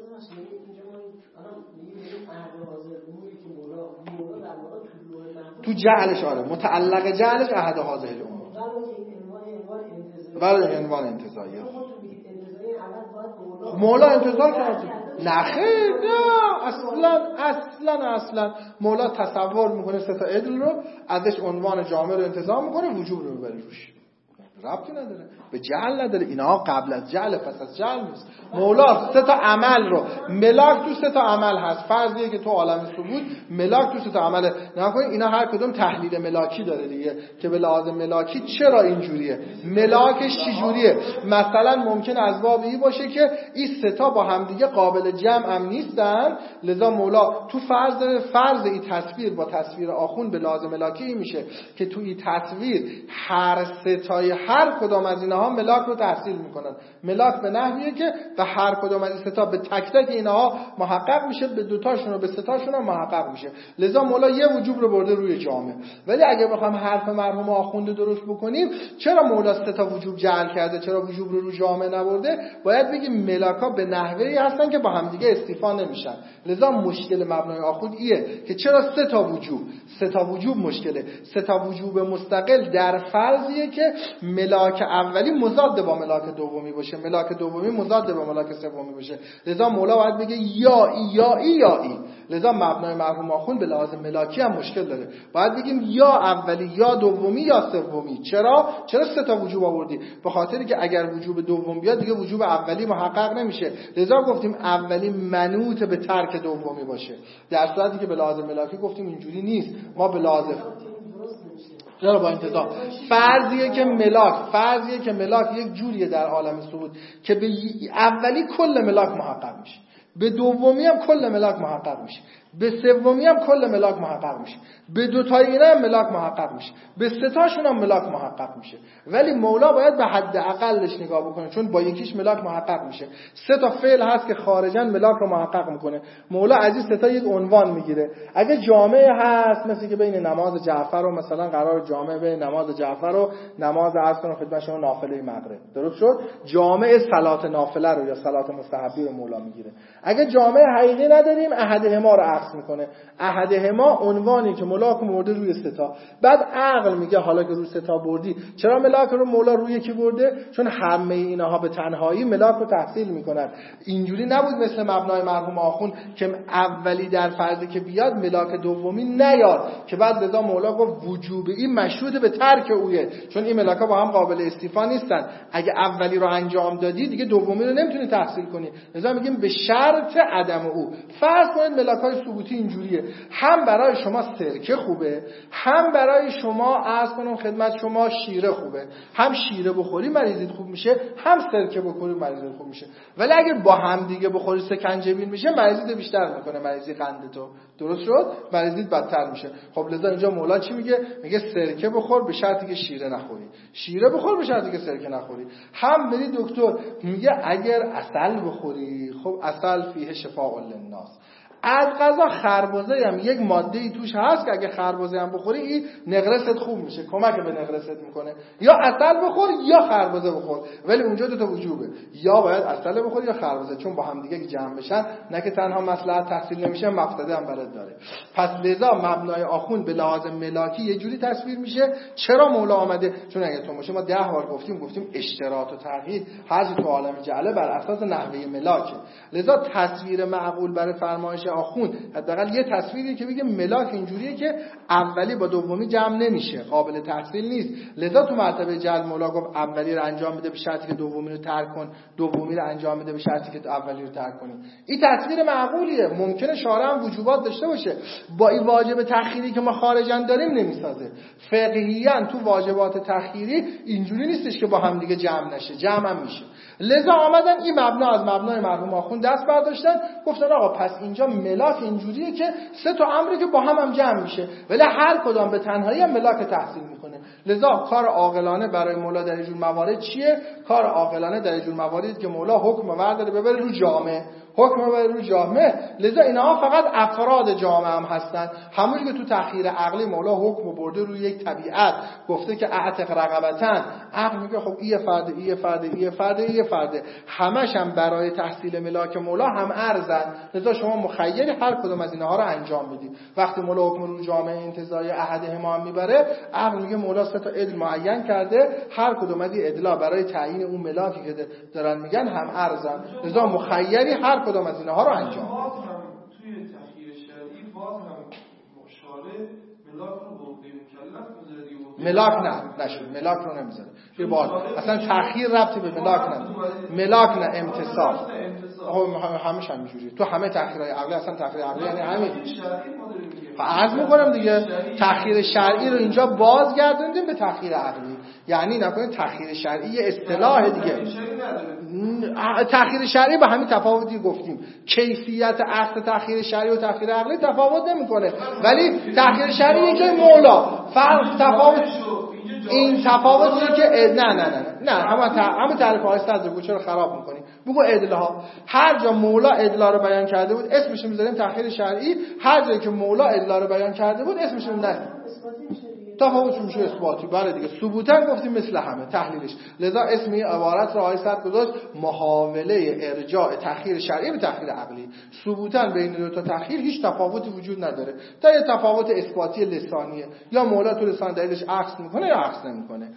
تو جعلش آره متعلق جعلش احد حاضر الامور ولی عنوان انتزاعیه. مولا انتزاع کرده؟ نه خیر، نه اصلا مولا تصور میکنه سه تا عدل رو ازش عنوان جامع رو انتزاع میکنه، وجوب رو میبره روش، ربطی نداره، به جعل نداره. اینا قبل از جعل پس از جعل نیست. مولا سه تا عمل رو ملاک تو سه تا عمل هست. فرضیه که تو عالم ثبوت ملاک تو سه تا عمله. نکنید اینا هر کدوم تحلیل ملاکی داره دیگه که به لحاظ ملاکی چرا اینجوریه، ملاکش چی جوریه. مثلا ممکن از باب این باشه که این سه تا با هم دیگه قابل جمع هم نیستن، لذا مولا تو فرض این تصویر با تصویر آخون به لحاظ ملاکی این میشه که تو این تصویر هر سه تای هر کدام از اینها ملاک رو تحصیل میکنن. ملاک به نحویه که به هر کدام از این سه تا به تک تک اینها محقق میشه، به دوتاشون و به سه تاشون هم محقق میشه. لذا مولا یه وجوب رو برده روی جامع. ولی اگه بخوام حرف مرحوم آخونده درست بکنیم، چرا مولا سه تا وجوب جعل کرده، چرا وجوب رو جامع نبرده؟ باید بگیم ملاکا به نحوی هستن که با هم دیگه استیفا نمیشن. لذا مشکل مبنای آخوند ایه که چرا سه تا وجوب مشکله. سه تا وجوب مستقل در فرضیه که ملاک اولی مضاد با ملاک دومی باشه، ملاک دومی مضاد با ملاک سومی باشه. لذا مولا باید بگه یا ای. لذا مبنای مرحوم آخوند به لحاظ ملاکی هم مشکل داره. باید بگیم یا اولی یا دومی یا سومی. چرا سه تا وجوب آوردی؟ به خاطری که اگر وجوب دوم بیاد دیگه وجوب اولی محقق نمیشه. لذا گفتیم اولی منوط به ترک دومی باشه، در صورتی که به لحاظ ملاکی گفتیم اینجوری نیست. ما به لحاظ چرا با انتظار فرضیه که ملاک یک جوریه در عالم ثبوت که به اولی کل ملاک محقق میشه، به دومی هم کل ملاک محقق میشه، به سومی هم کل ملاک محقق میشه، به دو تا اینا هم ملاک محقق میشه، به سه تاشون هم ملاک محقق میشه. ولی مولا باید به حد اقلش نگاه بکنه، چون با یکیش ملاک محقق میشه. سه تا فعل هست که خارجاً ملاک رو محقق میکنه. مولا از این سه تا یک عنوان میگیره. اگه جامع هست مثل که بین نماز جعفر و مثلا قرار جامع بین نماز جعفر و نماز عصر و خدمت شما نافله مغرب، درست شد؟ جامع صلات نافله رو یا صلات مستحبی رو مولا میگیره. اگه جامع حقیقی نداریم احدهما رو عکس میکنه. احدهما عنوانی که ملاک برده روی سه تا. بعد عقل میگه حالا که روی سه تا بردی، چرا ملاک رو مولا روی یکی برده؟ چون همه اینها به تنهایی ملاک رو تحصیل میکنن. اینجوری نبود مثل مبنای مرحوم آخوند که اولی در فرضی که بیاد ملاک دومی نیاد، که بعد لذا مولا گفت وجوب این مشروط به ترک اویه، چون این ملاک‌ها با هم قابل استیفا نیستن. اگه اولی رو انجام دادی دیگه دومی رو نمیتونی تحصیل کنی. لذا میگیم به شرط شرط عدم او. فرض کنید ملاک‌های ثبوتی اینجوریه، هم برای شما سرکه خوبه، هم برای شما عرض کنم خدمت شما شیره خوبه. هم شیره بخوری مریضیت خوب میشه، هم سرکه بخوری مریضیت خوب میشه. ولی اگه با هم دیگه بخوری سکنجبین میشه، مریضیت بیشتر میکنه، مریضی قندتو. درست شد؟ مریضیت بدتر میشه. خب لذا اینجا مولا چی میگه؟ میگه سرکه بخور به شرطی که شیره نخوری، شیره بخور به شرطی که سرکه نخوری. هم بری دکتر میگه اگر عسل بخوری، خب عسل فیه شفاء للناس. از قضا خربزه هم یک ماده ای توش هست که اگه خربزه هم بخوری این نقرست خوب میشه، کمک به نقرست میکنه. یا عسل بخور یا خربزه بخور، ولی اونجا دو تا وجوبه، یا باید عسل بخوری یا خربزه، چون با هم دیگه جمع بشن نه که تنها مصلحت تحصیل نمیشه، مفسده هم برات داره. پس لذا مبنای آخوند به لحاظ ملاکی یه جوری تصویر میشه. چرا مولا آمده؟ چون اگه تو باشه ما 10 بار گفتیم اشتراط و تغییر هر تو عالم جعله بر اساس نحوه ملاکه. لذا تصویر معقول برای فرمایش آخوند حداقل یه تصویری که بگه ملاک اینجوریه که اولی با دومی جمع نمیشه، قابل تحصیل نیست. لذا تو مرتبه جعل مولا گفت اولی رو انجام بده به شرطی که دومی رو ترک کن، دومی رو انجام بده به شرطی که اولی رو ترک کنی. این تصویر معقولیه. ممکنه شارع هم وجوبات داشته باشه، با این واجب تأخیری که ما خارجاً داریم نمیسازه. فقهیاً تو واجبات تأخیری اینجوری نیستش که با هم دیگه جمع نشه، جمع هم میشه. لذا آمدن این مبنا از مبنای مرحوم آخوند دست برداشتن، گفتن آقا پس اینجا ملاک اینجوریه که 3 تا امری که با هم جمع میشه، ولی هر کدام به تنهایی هم ملاک تحصیل میکنه. لذا کار عاقلانه برای مولا در اینجور موارد چیه؟ کار عاقلانه در اینجور مواردی که مولا حکم ورداره ببره رو جامعه، حکم ببره رو جامعه. لذا اینها فقط افراد جامعه هم هستن. همونی که تو تأخیر عقلی مولا حکم برده روی یک طبیعت، گفته که اعتق رقبتن، عقل میگه خب این فرده همش هم برای تحصیل ملاک مولا هم ارزن. لذا شما مخیری هر کدوم از اینها رو انجام بدید. وقتی مولا حکم رو جامعه انتزاعی احدهما هم میبره، عقل میگه مولا 3 تا عدل معین کرده، هر کدوم از این عدلا برای تعیین اون ملاکی که دارن میگن هم ارزن. لذا مخیری هر کدوم از اینها رو انجام باز هم توی تخییر شرعی باز هم شارع ملاک رو برده مکلف بذاره، ملاک نه نشد، ملاک رو نمیذاره. یه بار اصلا تأخیر ربطی به ملاک نداره. ملاک نه، امتصاص. همش همینجوریه تو همه تأخیرهای عقلی. اصلا تأخیر عقلی یعنی همین. عرض میکنم دیگه تأخیر شرعی رو اینجا بازگردوندیم به تأخیر عقلی. یعنی نکنید تأخیر شرعی یه اصطلاح دیگه. تأخیر شرعی به همین تفاوتی گفتیم. کیفیت اخذ تأخیر شرعی و تأخیر عقلی تفاوت نمیکنه، ولی تأخیر شرعی که مولا فرق تفاوت این تفاوتیه که نه همه تعریف های صدر چرا خراب میکنی؟ بگو ادلها. هر جا مولا ادلا رو بیان کرده بود اسمش رو میذاریم تأخیر شرعی، هر جایی که مولا ادلا رو بیان کرده بود اسمش رو نذاریم. تفاوتش میشه اثباتی. بله دیگه ثبوتا گفتیم مثل همه تحلیلش. لذا اسم این عبارت رو آقای صدر گذاشت محاوله ارجاع تأخیر شرعی به تأخیر عقلی. ثبوتا بین دو تا تأخیر هیچ تفاوتی وجود نداره. تا یه تفاوت اثباتی لسانیه، یا مولا تو لسان دلیلش عکس میکنه یا عکس نمیکنه.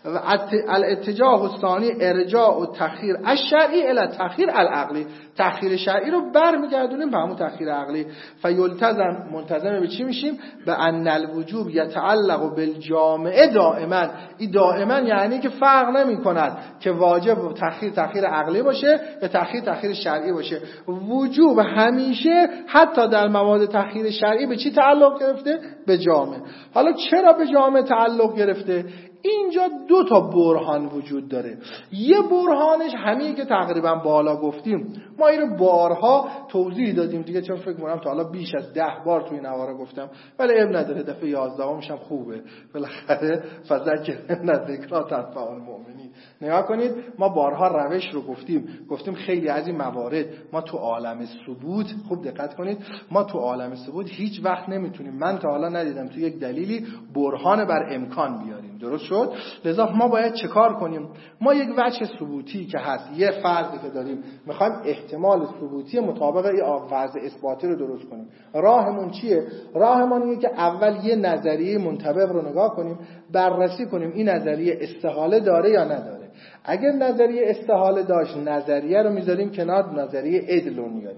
الاتجاه الثانی ارجاع و تأخیر الشرعی الی تأخیر العقلی. تأخیر شرعی رو برمیگردونیم به همون تأخیر عقلی. فیلتزم منتظم به چی میشیم؟ به ان الوجوب یتعلق بالجامعه دائما. این دائما یعنی که فرق نمی کند که واجب تأخیر عقلی باشه یا تأخیر شرعی باشه. وجوب همیشه حتی در مواد تأخیر شرعی به چی تعلق گرفته؟ به جامعه. حالا چرا به جامعه تعلق گرفته؟ اینجا 2 تا برهان وجود داره. یه برهانش همینه که تقریبا بالا گفتیم، ما اینو بارها توضیح دادیم دیگه، چون فکر می‌کنم تا حالا بیش از 10 بار توی نوارا گفتم، ولی اب نداره، دفعه 11 هم خوبه بالاخره. فذکر ان الذکری تنفع المؤمنین. نگاه کنید ما بارها روش رو گفتیم خیلی از این موارد ما تو عالم ثبوت، خوب دقت کنید، ما تو عالم ثبوت هیچ وقت نمیتونیم، من تا حالا ندیدم تو یک دلیلی برهان بر امکان بیاریم. درست شد؟ لذا ما باید چه کار کنیم؟ ما یک وجه ثبوتی که هست، یه فرضی که داریم، میخوایم احتمال ثبوتی مطابق این فرض اثباتی رو درست کنیم. راهمون چیه؟ راهمون اینه که اول یه نظریه منطبق رو نگاه کنیم، بررسی کنیم این نظریه استحاله داره یا نداره. اگر نظریه استحاله داشت، نظریه رو میذاریم کنار، نظریه عدل رو میاریم.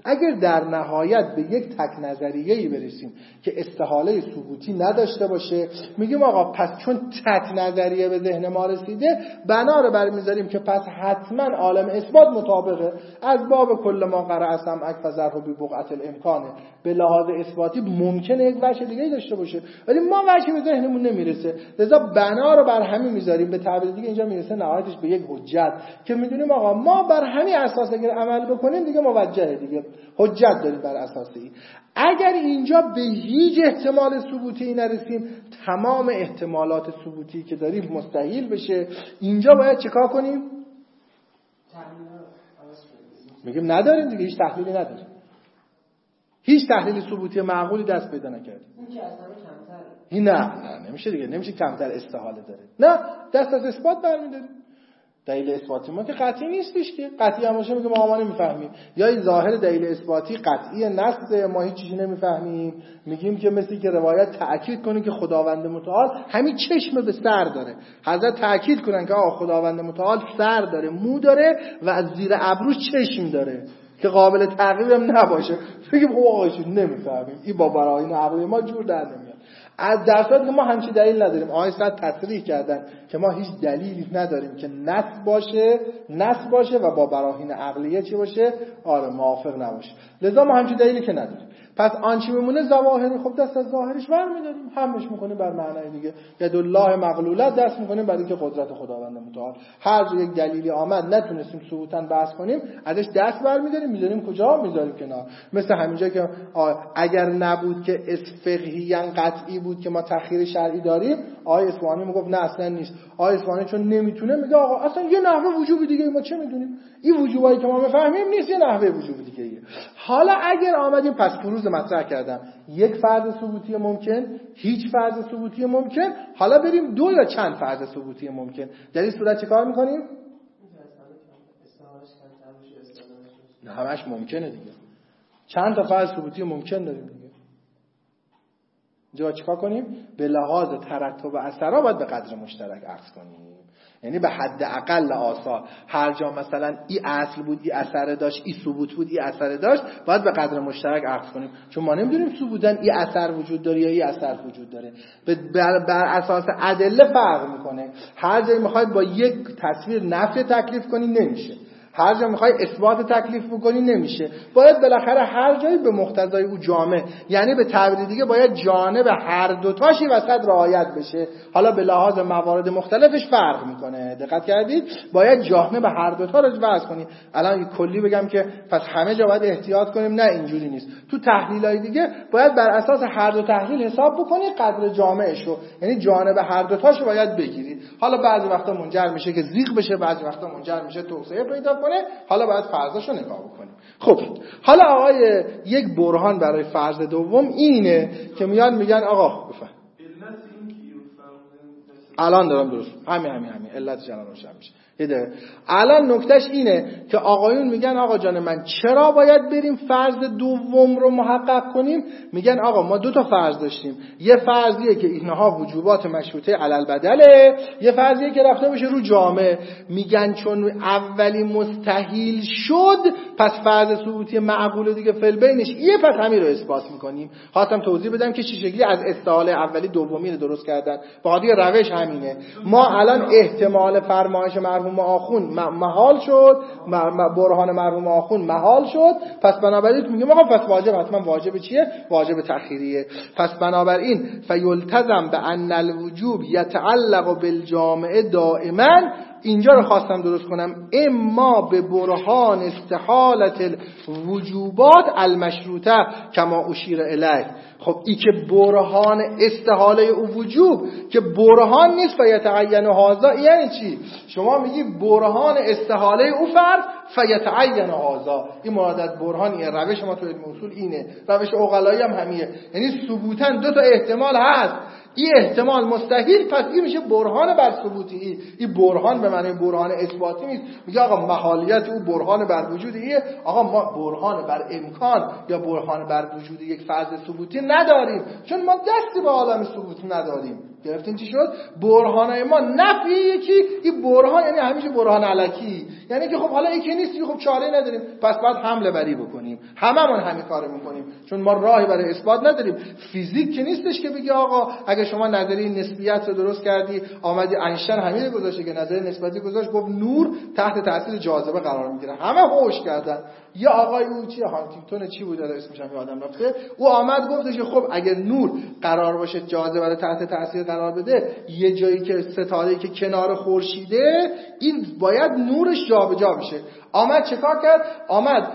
اگر در نهایت به یک تک نظریه‌ای برسیم که استحاله ثبوتی نداشته باشه، میگیم آقا پس چون تک نظریه به ذهن ما رسیده، بنا رو برمی‌ذاریم که پس حتما عالم اثبات مطابقه از باب کل ما قرأ سمعک فذره ببقعة الامکانه. به لحاظ اثباتی ممکنه یک وجه دیگه‌ای داشته باشه ولی ما وجهی به ذهنمون نمیرسه، لذا بنا رو بر همین می‌ذاریم. به تعبیر دیگه اینجا میرسه نهایتش به یک حجت که میدونیم آقا ما بر همین اساس اگر عمل بکنیم دیگه موجهه، دیگه حجت داریم بر اساس این. اگر اینجا به هیچ احتمال ثبوتی نرسیم، تمام احتمالات ثبوتی که داریم مستحیل بشه، اینجا باید چیکار کنیم؟ میگیم نداریم دیگه، هیچ تحلیلی نداریم، هیچ تحلیل ثبوتی معقولی دست پیدا نکردیم. این نه نمیشه دیگه، نمیشه کمتر استحاله داره، نه دست از اثبات برمی‌داریم. دلیل اثباتی ما که قطعی نیستش که، قطعی هم باشه میگه ما نمیفهمیم، یا این ظاهر دلیل اثباتی قطعی نص ما هیچ چیزی نمیفهمیم، میگیم که مثل که روایت تأکید کنه که خداوند متعال همین چشم به سر داره، حضرت تأکید کنن که آقا خداوند متعال سر داره، مو داره و از زیر ابروش چشم داره که قابل تغییر هم نباشه، بگیم آقا نمیفهمیم، این با براهین عقلی ما جور در نمیاد. از در صورتی که ما همچین دلیل نداریم، آقای صد تصریح کردن که ما هیچ دلیلی نداریم که نص باشه و با براهین عقلیه چی باشه، آره موافق نباشه، لذا ما همچین دلیلی که نداریم. پس آنچه میمونه ظواهری، خب دست از ظاهرش برمی‌داریم، همش می‌کنیم بر معنای دیگه، ید الله مغلوله، دست می‌کنیم برای اینکه قدرت خداوند متعال. هر جا یک دلیلی آمد نتونستیم ثبوتاً بحث کنیم، ازش دست برمی‌داریم، می‌ذاریم کجا؟ می‌ذاریم کنار. مثل همینجا که اگر نبود که فقهیاً قطعی بود که ما تأخیر شرعی داریم، آقای اصفهانی میگفت نه اصلا نیست. آقای اصفهانی چون نمیتونه میگه آقا اصلا یه نحوه وجوب دیگه ما چه میدونیم، این وجوبایی که ما میفهمیم نیست، یه نحوه وجوب دیگه ایه. حالا اگر آمدیم پس فروض مطرح کردم، یک فرض ثبوتی ممکن، هیچ فرض ثبوتی ممکن، حالا بریم دو یا چند فرض ثبوتی ممکن. در این صورت چه کار میکنیم؟ نه همش ممکنه دیگه، چند تا فرض ثبوتی ممکن داریم دیگه. اینجا چیکار کنیم؟ به لحاظ ترتب اثرها باید به قدر مشترک عکس کنیم، یعنی به حد اقل آثار، هر جا مثلا این اصل بود این اثر داشت، این ثبوت بود این اثر داشت، باید به قدر مشترک عکس کنیم، چون ما نمیدونیم ثبوتاً این اثر وجود داره یا این اثر وجود داره، بر اساس ادله فرق میکنه. هر جایی میخواید با یک تصویر نفی تکلیف کنی نمیشه، هر جا میخوای اثبات تکلیف بکنی نمیشه، باید بالاخره هر جایی به مقتضای او جامع، یعنی به تعبیر دیگه باید جانب هر دوتاشی وسط رعایت بشه. حالا به لحاظ موارد مختلفش فرق میکنه، دقت کردید؟ باید جانب هر دوتا رو وضع کنی. الان کلی بگم که پس همه جا باید احتیاط کنیم، نه اینجوری نیست. تو تحلیلای دیگه باید بر اساس هر دو تحلیل حساب بکنی قدر جامعشو، یعنی جانب هر دوتاشو باید بگیرید. حالا بعضی وقتا منجر میشه که زیغ بشه، بعضی وقتا منجر میشه توسعه پیدا کنه. حالا باید فرضاشو نگاه بکنیم. خب حالا آقای یک برهان برای فرض دوم اینه که میان میگن آقا بفهم الان دارم درست همین علت جنان روشن میشه. الان نکتهش اینه که آقایون میگن آقا جان من چرا باید بریم فرض دوم رو محقق کنیم؟ میگن آقا ما دو تا فرض داشتیم، یه فرضیه که اینها وجوبات مشروطه علل بدله، یه فرضیه که رفته باشه رو جامع. میگن چون اولی مستحیل شد پس فرض ثبوتی معقول دیگه فعل بینش یه، پس همین رو اثبات میکنیم. خواستم توضیح بدم که چه شکلی از استحاله اولی دومی رو درست کردن، بعد روش همینه. ما الان احتمال فرمایش مرحوم آخون محال شد، برهان مرحوم آخون محال شد، پس بنابراین میگیم آقا پس واجب حتما واجب چیه؟ واجب تأخیریه. پس بنابراین فیلتزم به ان الوجوب یتعلق بالجامع دائما. اینجا رو خواستم درست کنم، اما به برهان استحالت الوجوبات المشروطه کما اشیر الیه. خب این که برهان استحاله او وجوب که برهان نیست فیتعین هذا، یعنی چی؟ شما میگی برهان استحاله او فرض فیتعین هذا، این مراد از برهان اینه. روش ما تو علم اصول اینه، روش عقلایی هم همینه، یعنی ثبوتاً دو تا احتمال هست، این احتمال مستحیل، پس این میشه برهان بر ثبوتی. این برهان به معنی برهان اثباتی نیست. میگه آقا محالیت او برهان بر وجود ایه، آقا ما برهان بر امکان یا برهان بر وجود یک فرض ثبوتی نداریم، چون ما دستی به عالم ثبوت نداریم. گرفتین چی شد؟ برهانای ما نفی یکی، این برهان یعنی همیشه برهان الکی، یعنی که خب حالا یکی نیست، خب چاره نداریم پس باید حمله بری بکنیم، هممون همین کارو میکنیم چون ما راهی برای اثبات نداریم. فیزیک که نیستش که بگی آقا اگه شما نظریه نسبیت رو درست کردی، آمدی اینشتین همین گذاشته که نظریه نسبیتی گذاشت گفت نور تحت تاثیر جاذبه قرار میگیره، همه هوش کردن. یا آقای او چی هانتینگتون چی بود اسمش هم یادم رفته، او آمد گفتش که خب اگه نور قرار باشه جاذبه رو تحت تاثیر قرار بده، یه جایی که ستاره‌ای که کنار خورشیده این باید نورش جابجا بشه. آمد چیکار کرد؟ آمد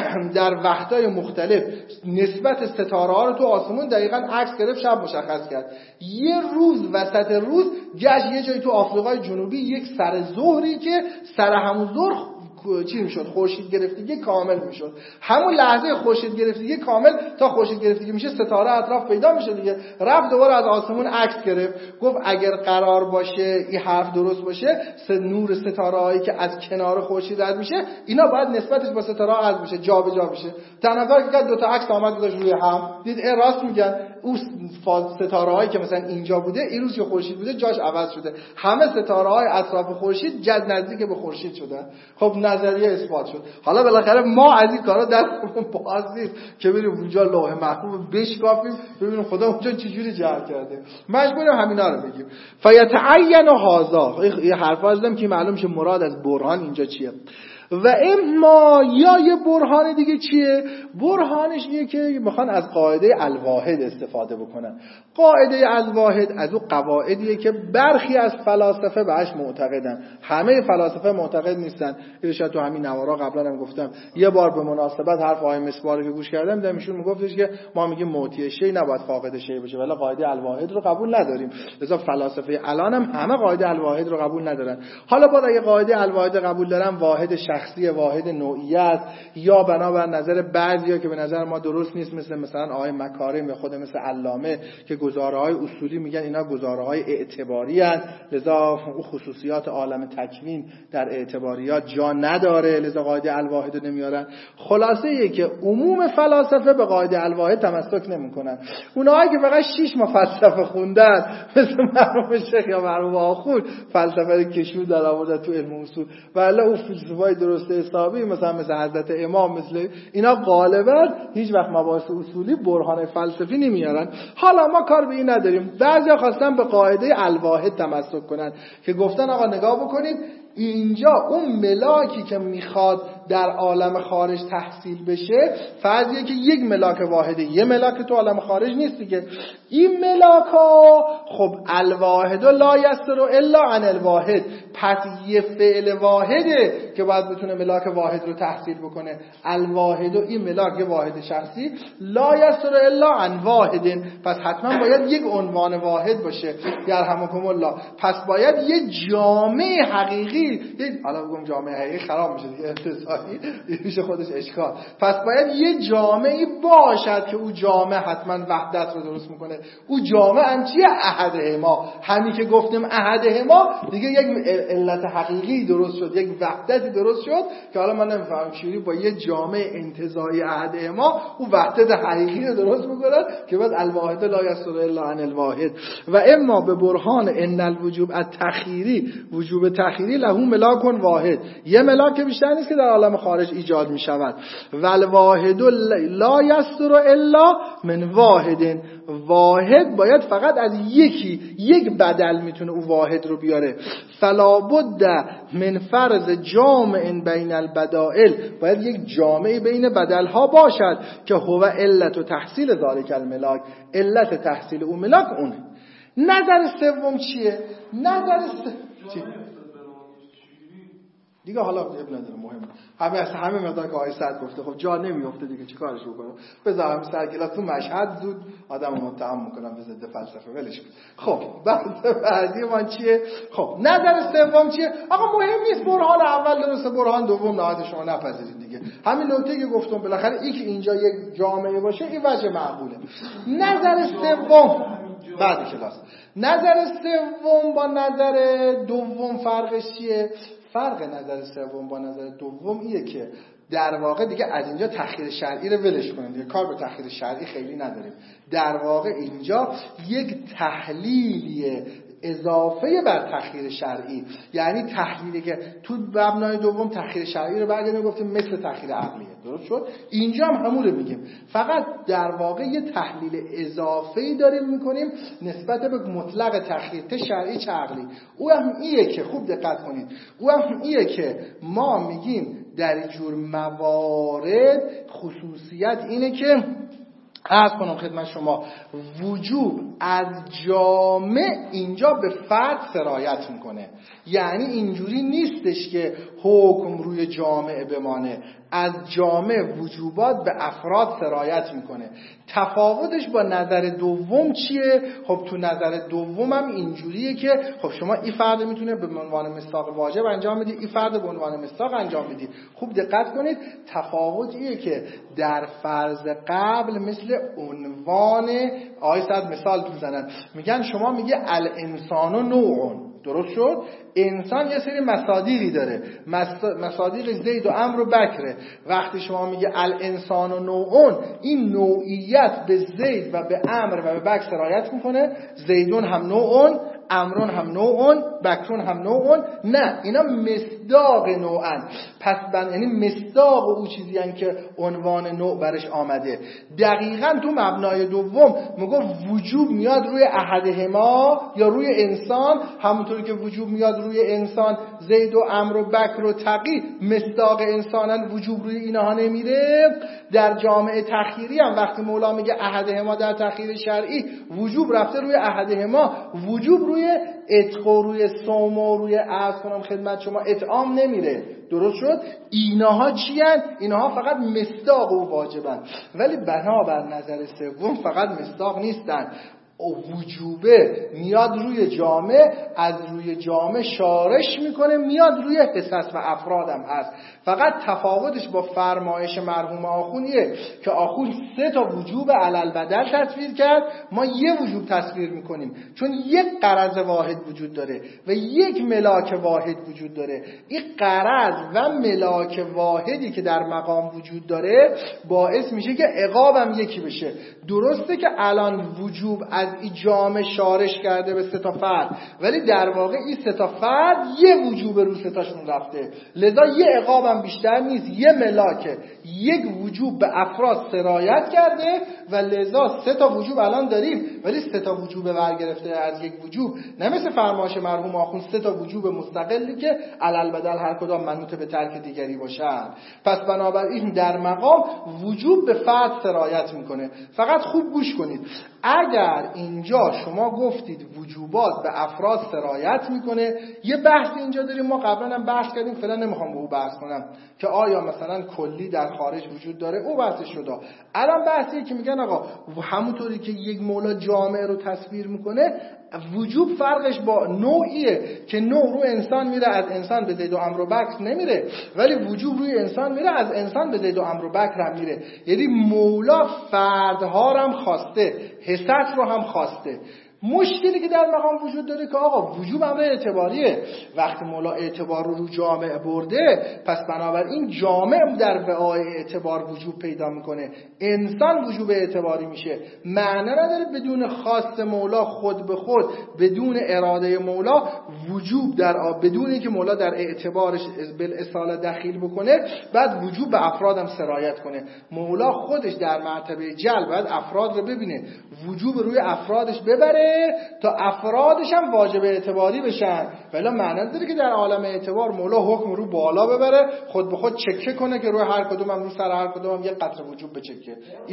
در وقتای مختلف نسبت ستاره ها رو تو آسمون دقیقاً عکس گرفت، شب مشخص کرد. یه روز وسط روز گشت یه جایی تو آفریقای جنوبی یک سر ظهری که سر همون ظهر چی میشد؟ خورشید گرفتگی کامل میشد. همون لحظه خورشید گرفتگی کامل تا خورشید گرفتگی میشه ستاره اطراف پیدا میشه دیگه. رفت دوباره از آسمون عکس گرفت، گفت اگر قرار باشه این حرف درست باشه، نور ستاره هایی که از کنار خورشید رد میشه اینا باید نسبتش با ستاره ها رد بشه، جابجا بشه. تنها کاری که دو تا عکس آمد گذاشت روی هم، دید راست میگن، اون ستاره هایی که مثلا اینجا بوده این روز که خورشید بوده جاش عوض شده، همه ستاره های اطراف خورشید جز نزدیک به خورشید شدن. خب نظریه اثبات شد. حالا بالاخره ما از این کارا دستمون باز نیست که بریم اونجا لوح محفوظ بشکافیم ببینیم خدا اونجا چجوری جعل کرده، مجبوریم همینا رو بگیم. فیتعین هذا، یه حرفا زدم که معلوم شه مراد از برهان اینجا چیه. و اما یا یه برهان دیگه چیه؟ برهانش اینه که میخوان از قاعده الواحد استفاده بکنن. قاعده الواحد از اون قواعدیه که برخی از فلاسفه بهش معتقدن، همه فلاسفه معتقد نیستن. شاید تو همین نوارا قبلا هم گفتم، یه بار به مناسبت حرف آقای مسواری که گوش کردم دیدم ایشون میگفتش که ما میگیم معطی شی نباید فاقد شی باشه، ولی قاعده الواحد رو قبول نداریم. لذا فلاسفه الان هم همه قاعده الواحد رو قبول ندارن. حالا با اگه قاعده الواحد قبول دارن، واحد شخصی، واحد نوعیت، یا بنابر نظر بعضیا که به نظر ما درست نیست، مثلا آقای مکارم یا خود مثل علامه که گزاره‌های اصولی میگن اینا گزاره‌های اعتباری هستند، لذا اون خصوصیات عالم تکوین در اعتباریات جا نداره، لذا قاعده الواحد رو نمیارن. خلاصه اینه که عموم فلاسفه به قاعده الواحد تمسک نمیکنن. اونایی که فقط 6 ماه فلسفه خوندن مثل مرحوم شیخ یا مرحوم آخوند فلسفه کشور در آوردن تو علم اصول، ولی اون فلسفه‌های درست حسابی مثلا حضرت امام مثل اینا غالبا هیچ وقت مباحث اصولی برهان فلسفی نمیارن. حالا ما کار به این نداریم. بعضیا خواستن به قاعده الواحد تمسک کنن که گفتن آقا نگاه بکنید اینجا اون ملاکی که میخواد در عالم خارج تحصیل بشه فرضیه که یک ملاک واحده، یه ملاک تو عالم خارج نیست دیگه. این ملاکا خب الواحد لا یستر الا عن الواحد، پس یه فعل واحده که باید بتونه ملاک واحد رو تحصیل بکنه. الواحد و این ملاک واحد شخصی، لا یستر الا عن واحد، پس حتما باید یک عنوان واحد باشه. یرحمکم الله. پس باید یه جامعه حقیقی، حالا بگم جامعه حقیقی خراب میشه دیگه، انتزاعی میشه خودش اشکال. پس باید یه جامعه باشد که او جامعه حتما وحدت رو درست میکنه. او جامعه هم چیه؟ احدهما. همین که گفتیم احدهما دیگه یک علت حقیقی درست شد، یک وحدتی درست شد که حالا من نمیفهمم چجوری با یه جامعه انتزاعی احدهما او وحدت حقیقی رو درست میکنه که بعد الواحد لا یستر الا عن الواحد. و اما به برهان ان الوجوب التخیری، وجوب تخیری له ملاک واحد، یه ملاک که بیشتر نیست که در عالم خارج ایجاد می شود. والواحد لا یستر الا من واحد، واحد باید فقط از یک بدل میتونه او واحد رو بیاره. فلا بد من فرض جامع بین البدائل، باید یک جامعه بین بدل ها باشد که هو علت و تحصیل ذالک الملاک، علت تحصیل اون ملاک اونه. نظر سوم چیه؟ نظر چیه؟ دیگه حالا اب نداره، مهم همه مقدار که آقای سعد گفته خب جا نمیفته دیگه چیکارش بکنم، بذارم سرکلاس تو مشهد زود آدمو متهم میکنم به ضد فلسفه، ولش کن. خب بعدی ما چیه؟ خب نظر سوم چیه؟ آقا مهم نیست برهان اول درسته برهان دوم نهایت شما نپذیرید دیگه. همین نکته که گفتم بالاخره این که اینجا یک جامعه باشه این وجه معقوله. نظر سوم بعد کلاس. نظر سوم با نظر دوم فرقش چیه؟ فرق نظر سوم با نظر دوم اینه که در واقع دیگه از اینجا تخییر شرعی رو ولش کنیم، دیگه کار به تخییر شرعی خیلی نداریم. در واقع اینجا یک تحلیلیه اضافه بر تخییر شرعی، یعنی تحلیلی که تو مبنای دوم تخییر شرعی رو برگردیم گفتیم مثل تخییر عقلیه، درست شد؟ اینجا هم همون رو میگیم، فقط در واقع یه تحلیل اضافه‌ای داریم میکنیم نسبت به مطلق تخییر چه شرعی چه عقلی. او هم ایه که خوب دقت کنید، او هم ایه که ما میگیم در این جور موارد خصوصیت اینه که عرض کنم خدمت شما وجوب از جامع اینجا به فرد سرایت میکنه، یعنی اینجوری نیستش که حکم روی جامع بمانه، از جامع وجوبات به افراد سرایت میکنه. تفاوتش با نظر دوم چیه؟ خب تو نظر دوم هم اینجوریه که خب شما این فرد میتونه به عنوان مصداق واجب انجام بدی، این فرد به عنوان مصداق انجام بدی. خوب دقت کنید، تفاوت ایه که در فرض قبل مثل عنوان آیه صد مثال میزنن، میگن شما میگه الانسان نوعون، درست شد؟ انسان یه سری مصادیقی داره، مصادیق زید و عمرو و بکره. وقتی شما میگه الانسان و نوعون، این نوعیت به زید و به عمرو و به بکر سرایت میکنه. زیدون هم نوعون، عمرون هم نوعون، بکرون هم نوعون. نه، اینا مصداق نوعن، پس یعنی مصداق او چیزی هن که عنوان نوع برش آمده. دقیقاً تو مبنای دوم میگه وجوب میاد روی احدهما یا روی انسان، همونطوری که وجوب میاد روی انسان، زید و عمرو و بکر و تقی مصداق انسانن، وجوب روی اینها نمیره. در جامعه تخییری هم وقتی مولا میگه احدهما در تخییر شرعی وجوب رفته روی احدهما، وجوب روی عتق و روی صوم و روی عرض کنم خدمت شما اطعام نمیره، درست شد؟ اینها چی هن؟ اینها فقط مصداق و واجبن، ولی بنابر نظر سوم فقط مصداق نیستن. وجوبه میاد روی جامعه، از روی جامعه شارش میکنه، میاد روی حصص و افرادم هست. فقط تفاوتش با فرمایش مرحوم آخونیه که آخون 3 تا وجوب علل بدل تصویر کرد، ما یه وجوب تصویر میکنیم، چون یک غرض واحد وجود داره و یک ملاک واحد وجود داره. این غرض و ملاک واحدی که در مقام وجود داره باعث میشه که عقابم یکی بشه. درسته که الان وجوب از این جامعه شارش کرده به 3 تا فرد، ولی در واقع این 3 تا فرد یه وجوب رو 3 تاشون رفته، لذا یه عقابم بیشتر نیست، یه ملاکه، یک وجوب به افراد سرایت کرده و لذا 3 تا وجوب الان داریم، ولی 3 تا وجوب برگرفته از یک وجوب، نه مثل فرمایش مرحوم آخوند 3 تا وجوب مستقلی که علل بدل هر کدام منوط به ترک دیگری باشن. پس بنابراین در مقام وجوب به فرد سرایت میکنه. فقط خوب گوش کنید، اگر اینجا شما گفتید وجوبات به افراد سرایت میکنه، یه بحث اینجا داریم، ما قبلا هم بحث کردیم، فعلا نمیخوام به او بحث کنم که آیا مثلا کلی در خارج وجود داره، او بحث شده. الان بحثیه که میگن آقا همونطوری که یک مولا جامعه رو تصویر میکنه، وجوب فرقش با نوعیه که نوع رو انسان میره، از انسان به زید و عمرو و بکر نمیره، ولی وجوب روی انسان میره، از انسان به زید و عمرو و بکر هم میره. یعنی مولا فردها رو هم خواسته، حصص رو هم خواسته. مشکلی که در مقام وجود داره که آقا وجوب امر اعتباریه، وقتی مولا اعتبار رو جامعه برده، پس بنابراین جامعه در وعای اعتبار وجوب پیدا میکنه، انسان وجوب اعتباری میشه. معنی نداره بدون خواست مولا خود به خود، بدون اراده مولا وجوب بدون اینکه مولا در اعتبارش بالاصاله دخیل بکنه بعد وجوب به افرادم سرایت کنه. مولا خودش در مرتبه جلب باید افراد رو ببینه، وجوب روی افرادش ببره تا افرادش هم واجب اعتباری بشن. ولی معنی نداره که در عالم اعتبار مولا حکم رو بالا ببره، خود به خود چکه کنه که روی هر کدوم هم، رو سر هر کدوم هم یه قطره وجوب بچکه.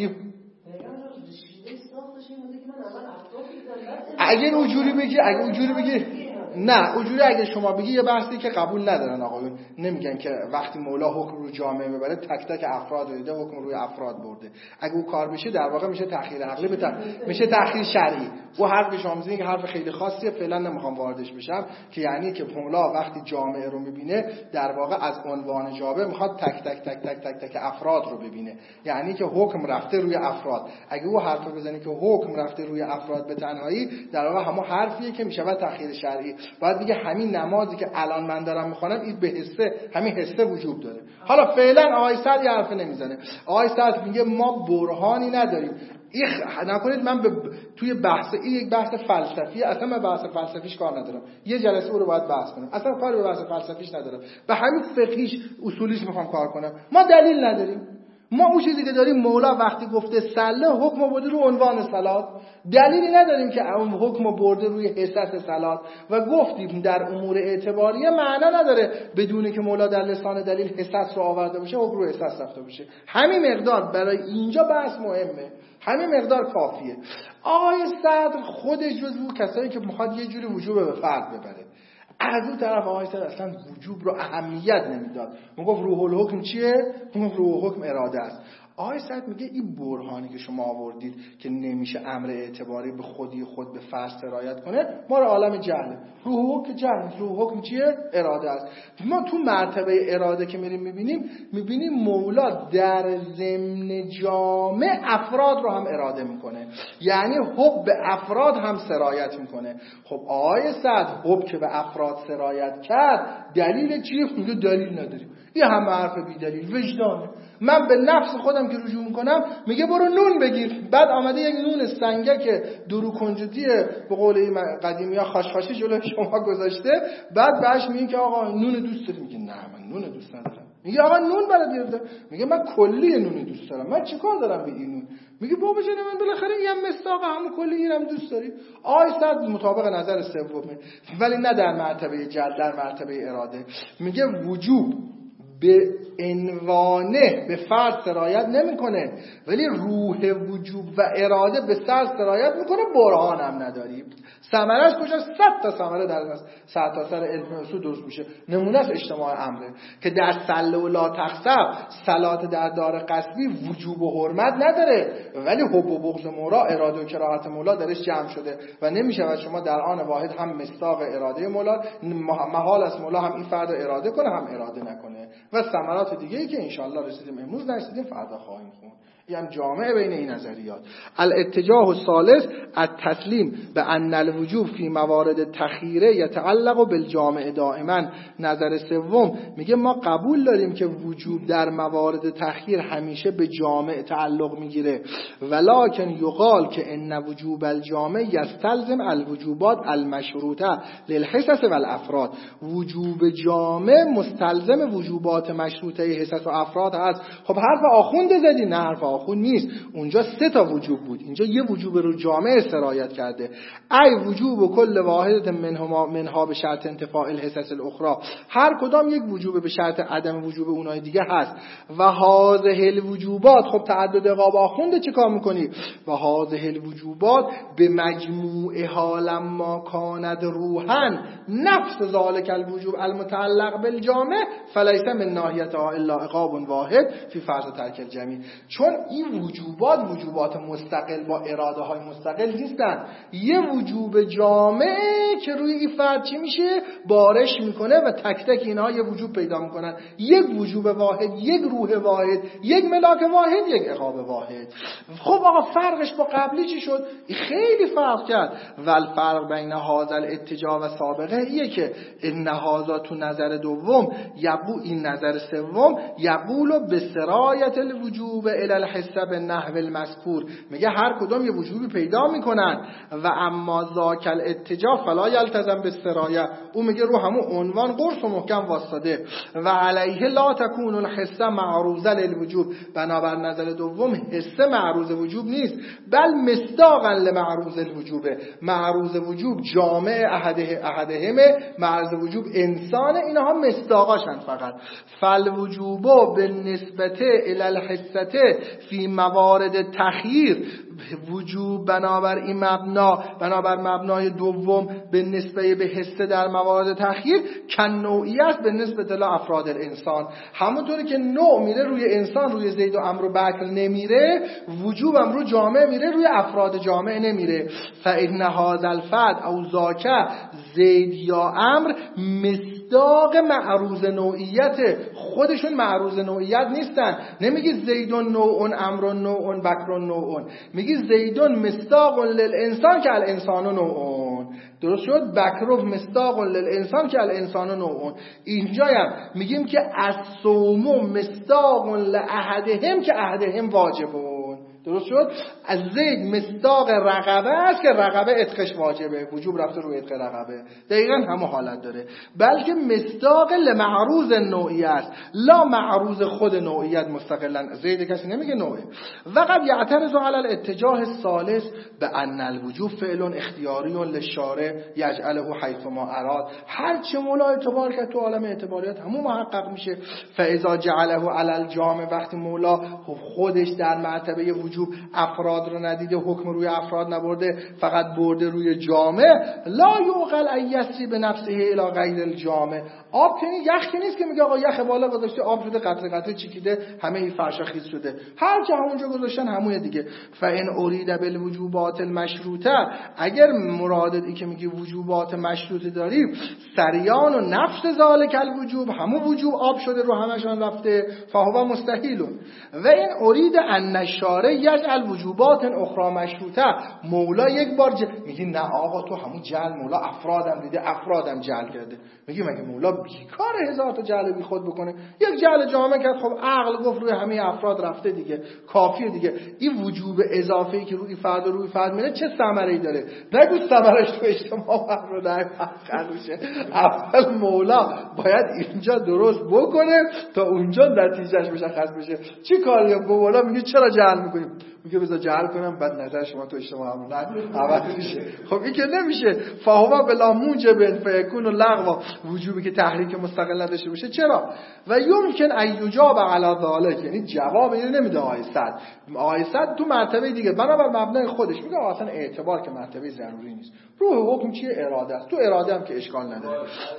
اگه اونجوری بگی نه، اونجوری اگه شما بگی یه بحثی که قبول ندارن آقایون، نمیگن که وقتی مولا حکم رو جامعه ببره تک تک افراد رو دیده، حکم روی افراد برده. اگه اون کار بشه در واقع میشه تأخیر عقلی، میشه تأخیر شرعی. و حرف شما میزنید که حرف خیلی خاصیه، فعلا نمیخوام واردش بشم، که یعنی که مولا وقتی جامعه رو میبینه در واقع از عنوان جامعه میخواد تک تک تک تک تک تک افراد رو ببینه، یعنی که حکم رفته روی افراد. اگه او حرف بزنی که حکم رفته روی افراد به تنهایی، در واقع همون حرفیه که میشه تأخیر شرعی. باید بگه همین نمازی که الان من دارم میخوانم این به حسه، همین حسه وجوب داره. حالا فعلا آقای سعد یه حرف نمیزنه. آقای سعد میگه ما برهانی نداریم. نکنید من توی بحث این یک بحث فلسفیه، اصلا من بحث فلسفیش کار ندارم، یه جلسه او رو باید بحث کنم، اصلا کار به بحث فلسفیش ندارم، به همین فقهیش اصولیش میخوام کار کنم. ما دلیل نداریم. ما اون چیزی که داریم مولا وقتی گفته صله حکم برده رو عنوان صلات، دلیلی نداریم که اون حکم برده روی حسس صلات و گفتیم در امور اعتباریه معنا نداره بدون که مولا در لسان دلیل حسس رو آورده باشه حکم رو حسس رفته باشه. همین مقدار برای اینجا بحث مهمه، همین مقدار کافیه. آقای صدر خودش جزو کسایی که میخواد یه جوری وجوب به فرد ببره. از اون طرف آقای صدر اصلا وجوب رو اهمیت نمیداد. میگفت روح الحکم چیه؟ میگفت روح الحکم اراده است. آقای صدر میگه این برهانی که شما آوردید که نمیشه امر اعتباری به خودی خود به فرض سرایت کنه، ما رو عالم جهله. روح حکم جهل، روح حکم چیه؟ اراده است. ما تو مرتبه اراده که میبینیم مولا در ضمن جامع افراد رو هم اراده میکنه، یعنی حب به افراد هم سرایت میکنه. خب آقای صدر حب که به افراد سرایت کرد دلیل چیه؟ میگه دلیل نداریم. یه هم حرف بی دلیل، وجدانه. من به نفس خودم که رجوع میکنم میگه برو نون بگیر، بعد آمده یک نون سنگک درو کنجدی به قول این قدیمی ها خاشخاشی جلوی شما گذاشته، بعد بهش میگه که آقا نون دوست داری؟ میگه نه من نون دوست ندارم. میگه آقا نون برات بیارم. میگه من کلی نون دوست دارم، من چیکار دارم به این نون؟ میگه بابا جان من بالاخره یه مستاق همون کلی اینم دوست داری. آقای صد مطابق نظر سومه، ولی نه در مرتبه جل، در مرتبه اراده. میگه وجوب به عنوانه به فرض سرایت نمیکنه، ولی روح وجوب و اراده به سر سرایت میکنه. برهان هم نداریم. ثمرش کجاست؟ 100 تا ثمره در سرتاسر علم اصول درست میشه. نمونهش اجتماع امره که در سله و لا تخسب صلات در دار قصبی وجوب و حرمت نداره، ولی حب و بغض مولا، اراده و کراهت مولا درش جمع شده و نمیشه و شما در آن واحد هم مصداق اراده مولا، محال است مولا هم این فرد اراده کنه هم اراده نکنه. و ثمرات دیگه‌ای که انشاءالله رسیدیم امروز نرسیدیم فردا خواهیم خوند. یعنی جامعه بین این نظریات. الاتجاه الثالث التسلیم به ان الوجوب فی موارد تخیره یتعلق بالجامع دائما. نظر سوم میگه ما قبول داریم که وجوب در موارد تخییر همیشه به جامع تعلق میگیره، ولکن یقال که ان وجوب الجامع یستلزم الوجوبات المشروطه للحسس والافراد. وجوب جامع مستلزم وجوبات مشروطه حسس و افراد هست. خب حرف آخوند زدی؟ نه حرف آخوند نیست. اونجا 3 تا وجوب بود، اینجا یه وجوب رو جامع سرایت کرده. ای وجوب و کل واحدت منها به شرط انتفاع الحسس الاخرى. هر کدام یک وجوب به شرط عدم وجوب اونای دیگه هست. و هذه الوجوبات، خب تعدد اقاب آخونده چه کار میکنی؟ و هذه الوجوبات به مجموعها لما کاند روحن نفس ذالک الوجوب المتعلق بالجامع فلیس من ناحیتها الا عقاب واحد فی فرض ترک الجمیع. چون این وجوبات مستقل با اراده های مستقل نیستن. یه وجوب جامع که روی این فرد چی میشه؟ بارش میکنه و تک تک اینها یه وجوب پیدا میکنن. یک وجوب واحد، یک روح واحد، یک ملاک واحد، یک عقاب واحد. خب آقا فرقش با قبلی چی شد؟ خیلی فرق کرد. ول فرق بین هذا الاتجاه و سابقه ایه که ان هذا تو نظر دوم یبو این نظر سوم یقول به سرایت الوجوب الی الحسب نحو المذکور. میگه هر کدوم یه وجوبی پیدا میکنن و اما ذاک الاتجاه فلا یلتزم بالسرایه. او میگه رو همون عنوان قرص و محکم واسطه و علیه لا تکون الحسه معروضه للوجوب. بنابر نظر دوم حسه معروض وجوب نیست، بل مصداقا لمعروض الوجوبه. معروض وجوب جامع احدهمه، معروض وجوب انسان، اینها مصداقاشن فقط. فالوجوب بالنسبت الی الحسه فی موارد تخییر، وجوب بنابر این بنابر مبنای دوم به نسبه به حسه در موارد تخییر کن نوعی است به نسبت لا افراد الانسان. همونطوری که نوع میره روی انسان، روی زید و عمرو و بکر نمیره، وجوب هم رو جامعه میره، روی افراد جامعه نمیره. فإن هذا الفرد او ذاک زید یا عمرو مصداق معروض نوعیت. خودشون معروض نوعیت نیستن. نمیگی زیدون نوعون، عمرون نوعون، بکرون نوعون. میگی زیدون مصداق للانسان که الانسان نوعون. درست شد؟ بکروف مصداق للانسان که الانسان نوعون. اینجا هم میگیم که الصوم مصداق لاحدهم که احدهم واجبون. درست شد؟ از زید مصداق رقبه است که رقبه عتقش واجبه، وجوب رفته روی عتق رقبه، دقیقاً همون حالت داره. بلکه مصداق لمعروض نوعیه است، لا معروض خود نوعیت مستقلا. زید کسی نمیگه نوعه. وقد یعترض علی الاتجاه الثالث بان الوجوب فعل اختیاری للشارع یجعله حیث ما اراد. هر چه مولا اعتبار کرد تو عالم اعتباریات همون محقق میشه. فاذا جعله علی الجامع، وقتی مولا خودش در مرتبه وجوب افراد رو ندیده، حکم روی افراد نبرده، فقط برده روی جامع، لا یعقل ان یسری بنفسه الی غیر الجامع. آب که یخ که نیست که میگه آقا یخ بالا گذاشته آب شده قطره قطره چکیده همه این فرشا خیس شده، هر جا همونجا گذاشتن همون دیگه. فان اريد بالوجوبات المشروطه، اگر مرادی که میگه وجوبات مشروطه داریم، سریان و نفس ذالک الوجوب، همون وجوب آب شده رو همشون رفته، فهو مستحیل. و این اريد ان الشارع یجعل وجوبات اخرى مشروطه، مولا یک بار میگه نه آقا تو همون جعل مولا افرادم دیده، افرادم جعل کرده. میگه مگه مولا بیکار هزار تا جعل بی خود بکنه؟ یک جعل جامع کرد، خب عقل گفت روی همه افراد رفته دیگه، کافیه دیگه. این وجوب اضافه‌ای که روی فرد و روی فرد میره چه ثمره‌ای داره؟ نگو ثمرش تو اجتماع رو در خلوشه. اول مولا باید اینجا درست بکنه تا اونجا نتیجهش مشخص بشه. چی کاریه مولا میگه چرا جعل میکنیم؟ میگه بذار جعل کنم بعد نظر شما تو اجتماع هم عوض میشه. خب این که نمیشه. فهو بلا موجب فیکون لغو، وجوبی که تحریک مستقل نداشته باشه. چرا؟ و یمکن ان یجاب علی ذلک، یعنی جواب اینو نمیده آقای صد. آقای صد تو مرتبه دیگه بنابر مبنای خودش میگه اصلا اعتبار که مرتبه ضروری نیست. روح حکم چیه؟ اراده است. تو اراده هم که اشکال نداره،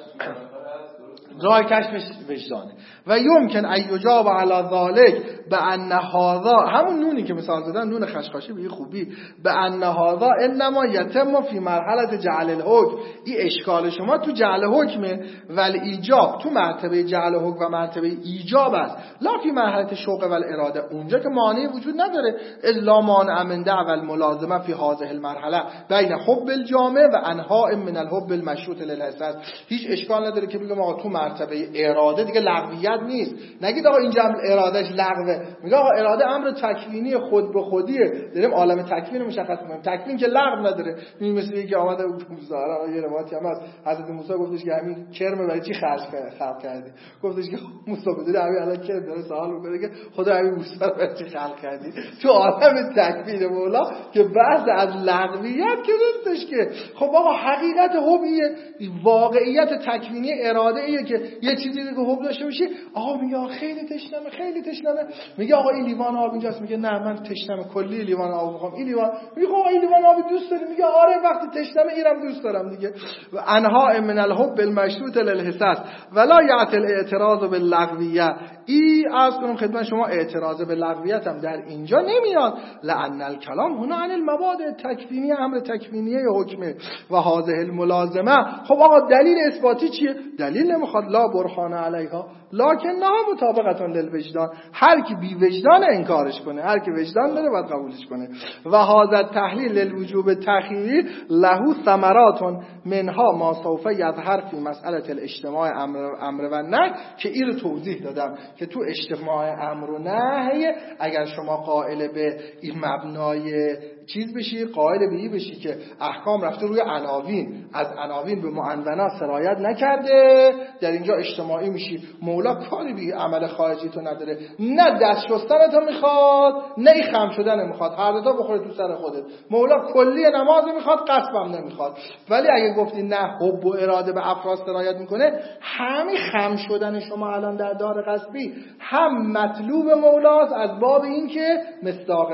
راه کشف وجدانه. و یمکن ان یجاب علی ذلک بان هذا، همون نونی که مثال زدن نون خشخاشی به خوبی، بان هذا انما یتم فی مرحله جعل الحکم، این اشکال شما تو جعل حکمه، ولی ایجاب تو مرتبه جعل حکم و مرتبه ایجاب است، لا فی مرحله شوق و اراده، اونجا که مانعی وجود نداره. الا مانع من دعوى الملازمه فی هذه المرحله بین حب الجامع و انها من الحب المشروط للحساس. هیچ اشکال نداره که بگم آقا تو مرتبه اراده دیگه لغویت نیست، نگید آقا اینجا ارادهش لغوه. میگه آقا اراده امر تکوینی خود به خودیه، داریم عالم تکوین رو مشخص می‌کنیم. تکوین که لغو نداره. این مثل اینکه آمده زهرا یه روایتی هم هست حضرت موسی گفتش که همین کرم برای چی خلق کردی؟ گفتش که موسی بدون همین الان کرم داره سوال می‌کنه که خدا همین موسی رو برای چی خلق کردی؟ تو عالم تکوین مولا که بحث از لغویت که نیستش که. خب آقا حقیقت حبیه، واقعیت تکوینی اراده ایه که یه چیزی که حب داشته باشی. آقا میگه خیلی تشنمه، خیلی تشنمه. میگه آقا این لیوان آب اینجاست. میگه نه من تشنمه کلی لیوان آب میخوام. این لیوان، میگه آقا این لیوان آب دوست داری؟ میگه آره وقتی تشنمه اینم دوست دارم دیگه. و انها من الحب المشروط للحساس ولا یعتل اعتراض باللغویه. این عرض کنم خدمت شما اعتراض به لغویت هم در اینجا نمیاد. لأن الکلام هنا عن المبادئ تکوینی، امر تکوینی حکمه و هذه الملازمه. خب آقا دلیل اثباتی چیه؟ دلیل نمیخواد، لا برهان علیها لکنها مطابقه للوجدان. هر کی بی وجدان انکارش کنه، هر کی وجدان داره باید قبولش کنه. و هذا التحلیل للوجوب التأخیری له ثمرات منها ما سوف یظهر فی مسئله الاجتماع امر و نهی، که این رو توضیح دادم که تو اجتماع امر و نهی اگر شما قائل به این مبنای چیز بشی، قائل به این بشی که احکام رفته روی عناوین، از عناوین به معنونات سرایت نکرده، در اینجا اجتماعی میشی. مولا کاری به عمل خارجی تو نداره، نه دست شستن تو میخواد نه خم شدن میخواد، هر دو تا بخوره تو سر خودت. مولا کلی نماز میخواد، قصبم نمیخواد. ولی اگه گفتی نه حب و اراده به افراد سرایت میکنه، همین خم شدن شما الان در دار قصبی هم مطلوب مولاست از باب این که مصداق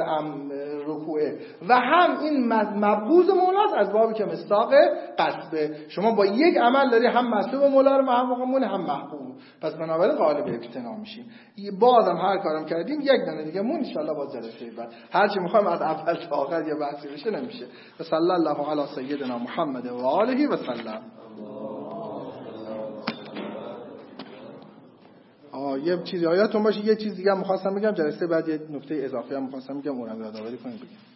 رکوعه، و هم این مبغوض مولاست از بابی که مصداق قصبه. شما با یک عمل داری هم مطلوب مولا رو محققمون هم محبوب، پس بنابراین قائل به اقتنا میشیم. بازم هر کارم کردیم یک دونه دیگه مون ان شاء الله باز جلسه بعد هر چی میخوایم از اول تا آخر یه بحثی بشه نمیشه. صلی الله علی سیدنا محمد و آله و سلم. یه چیزی یادتون باشه، یه چیز دیگه هم می‌خواستم بگم، جلسه بعد یه نکته اضافی هم می‌خواستم بگم، اونم یادآوری کنید بگم.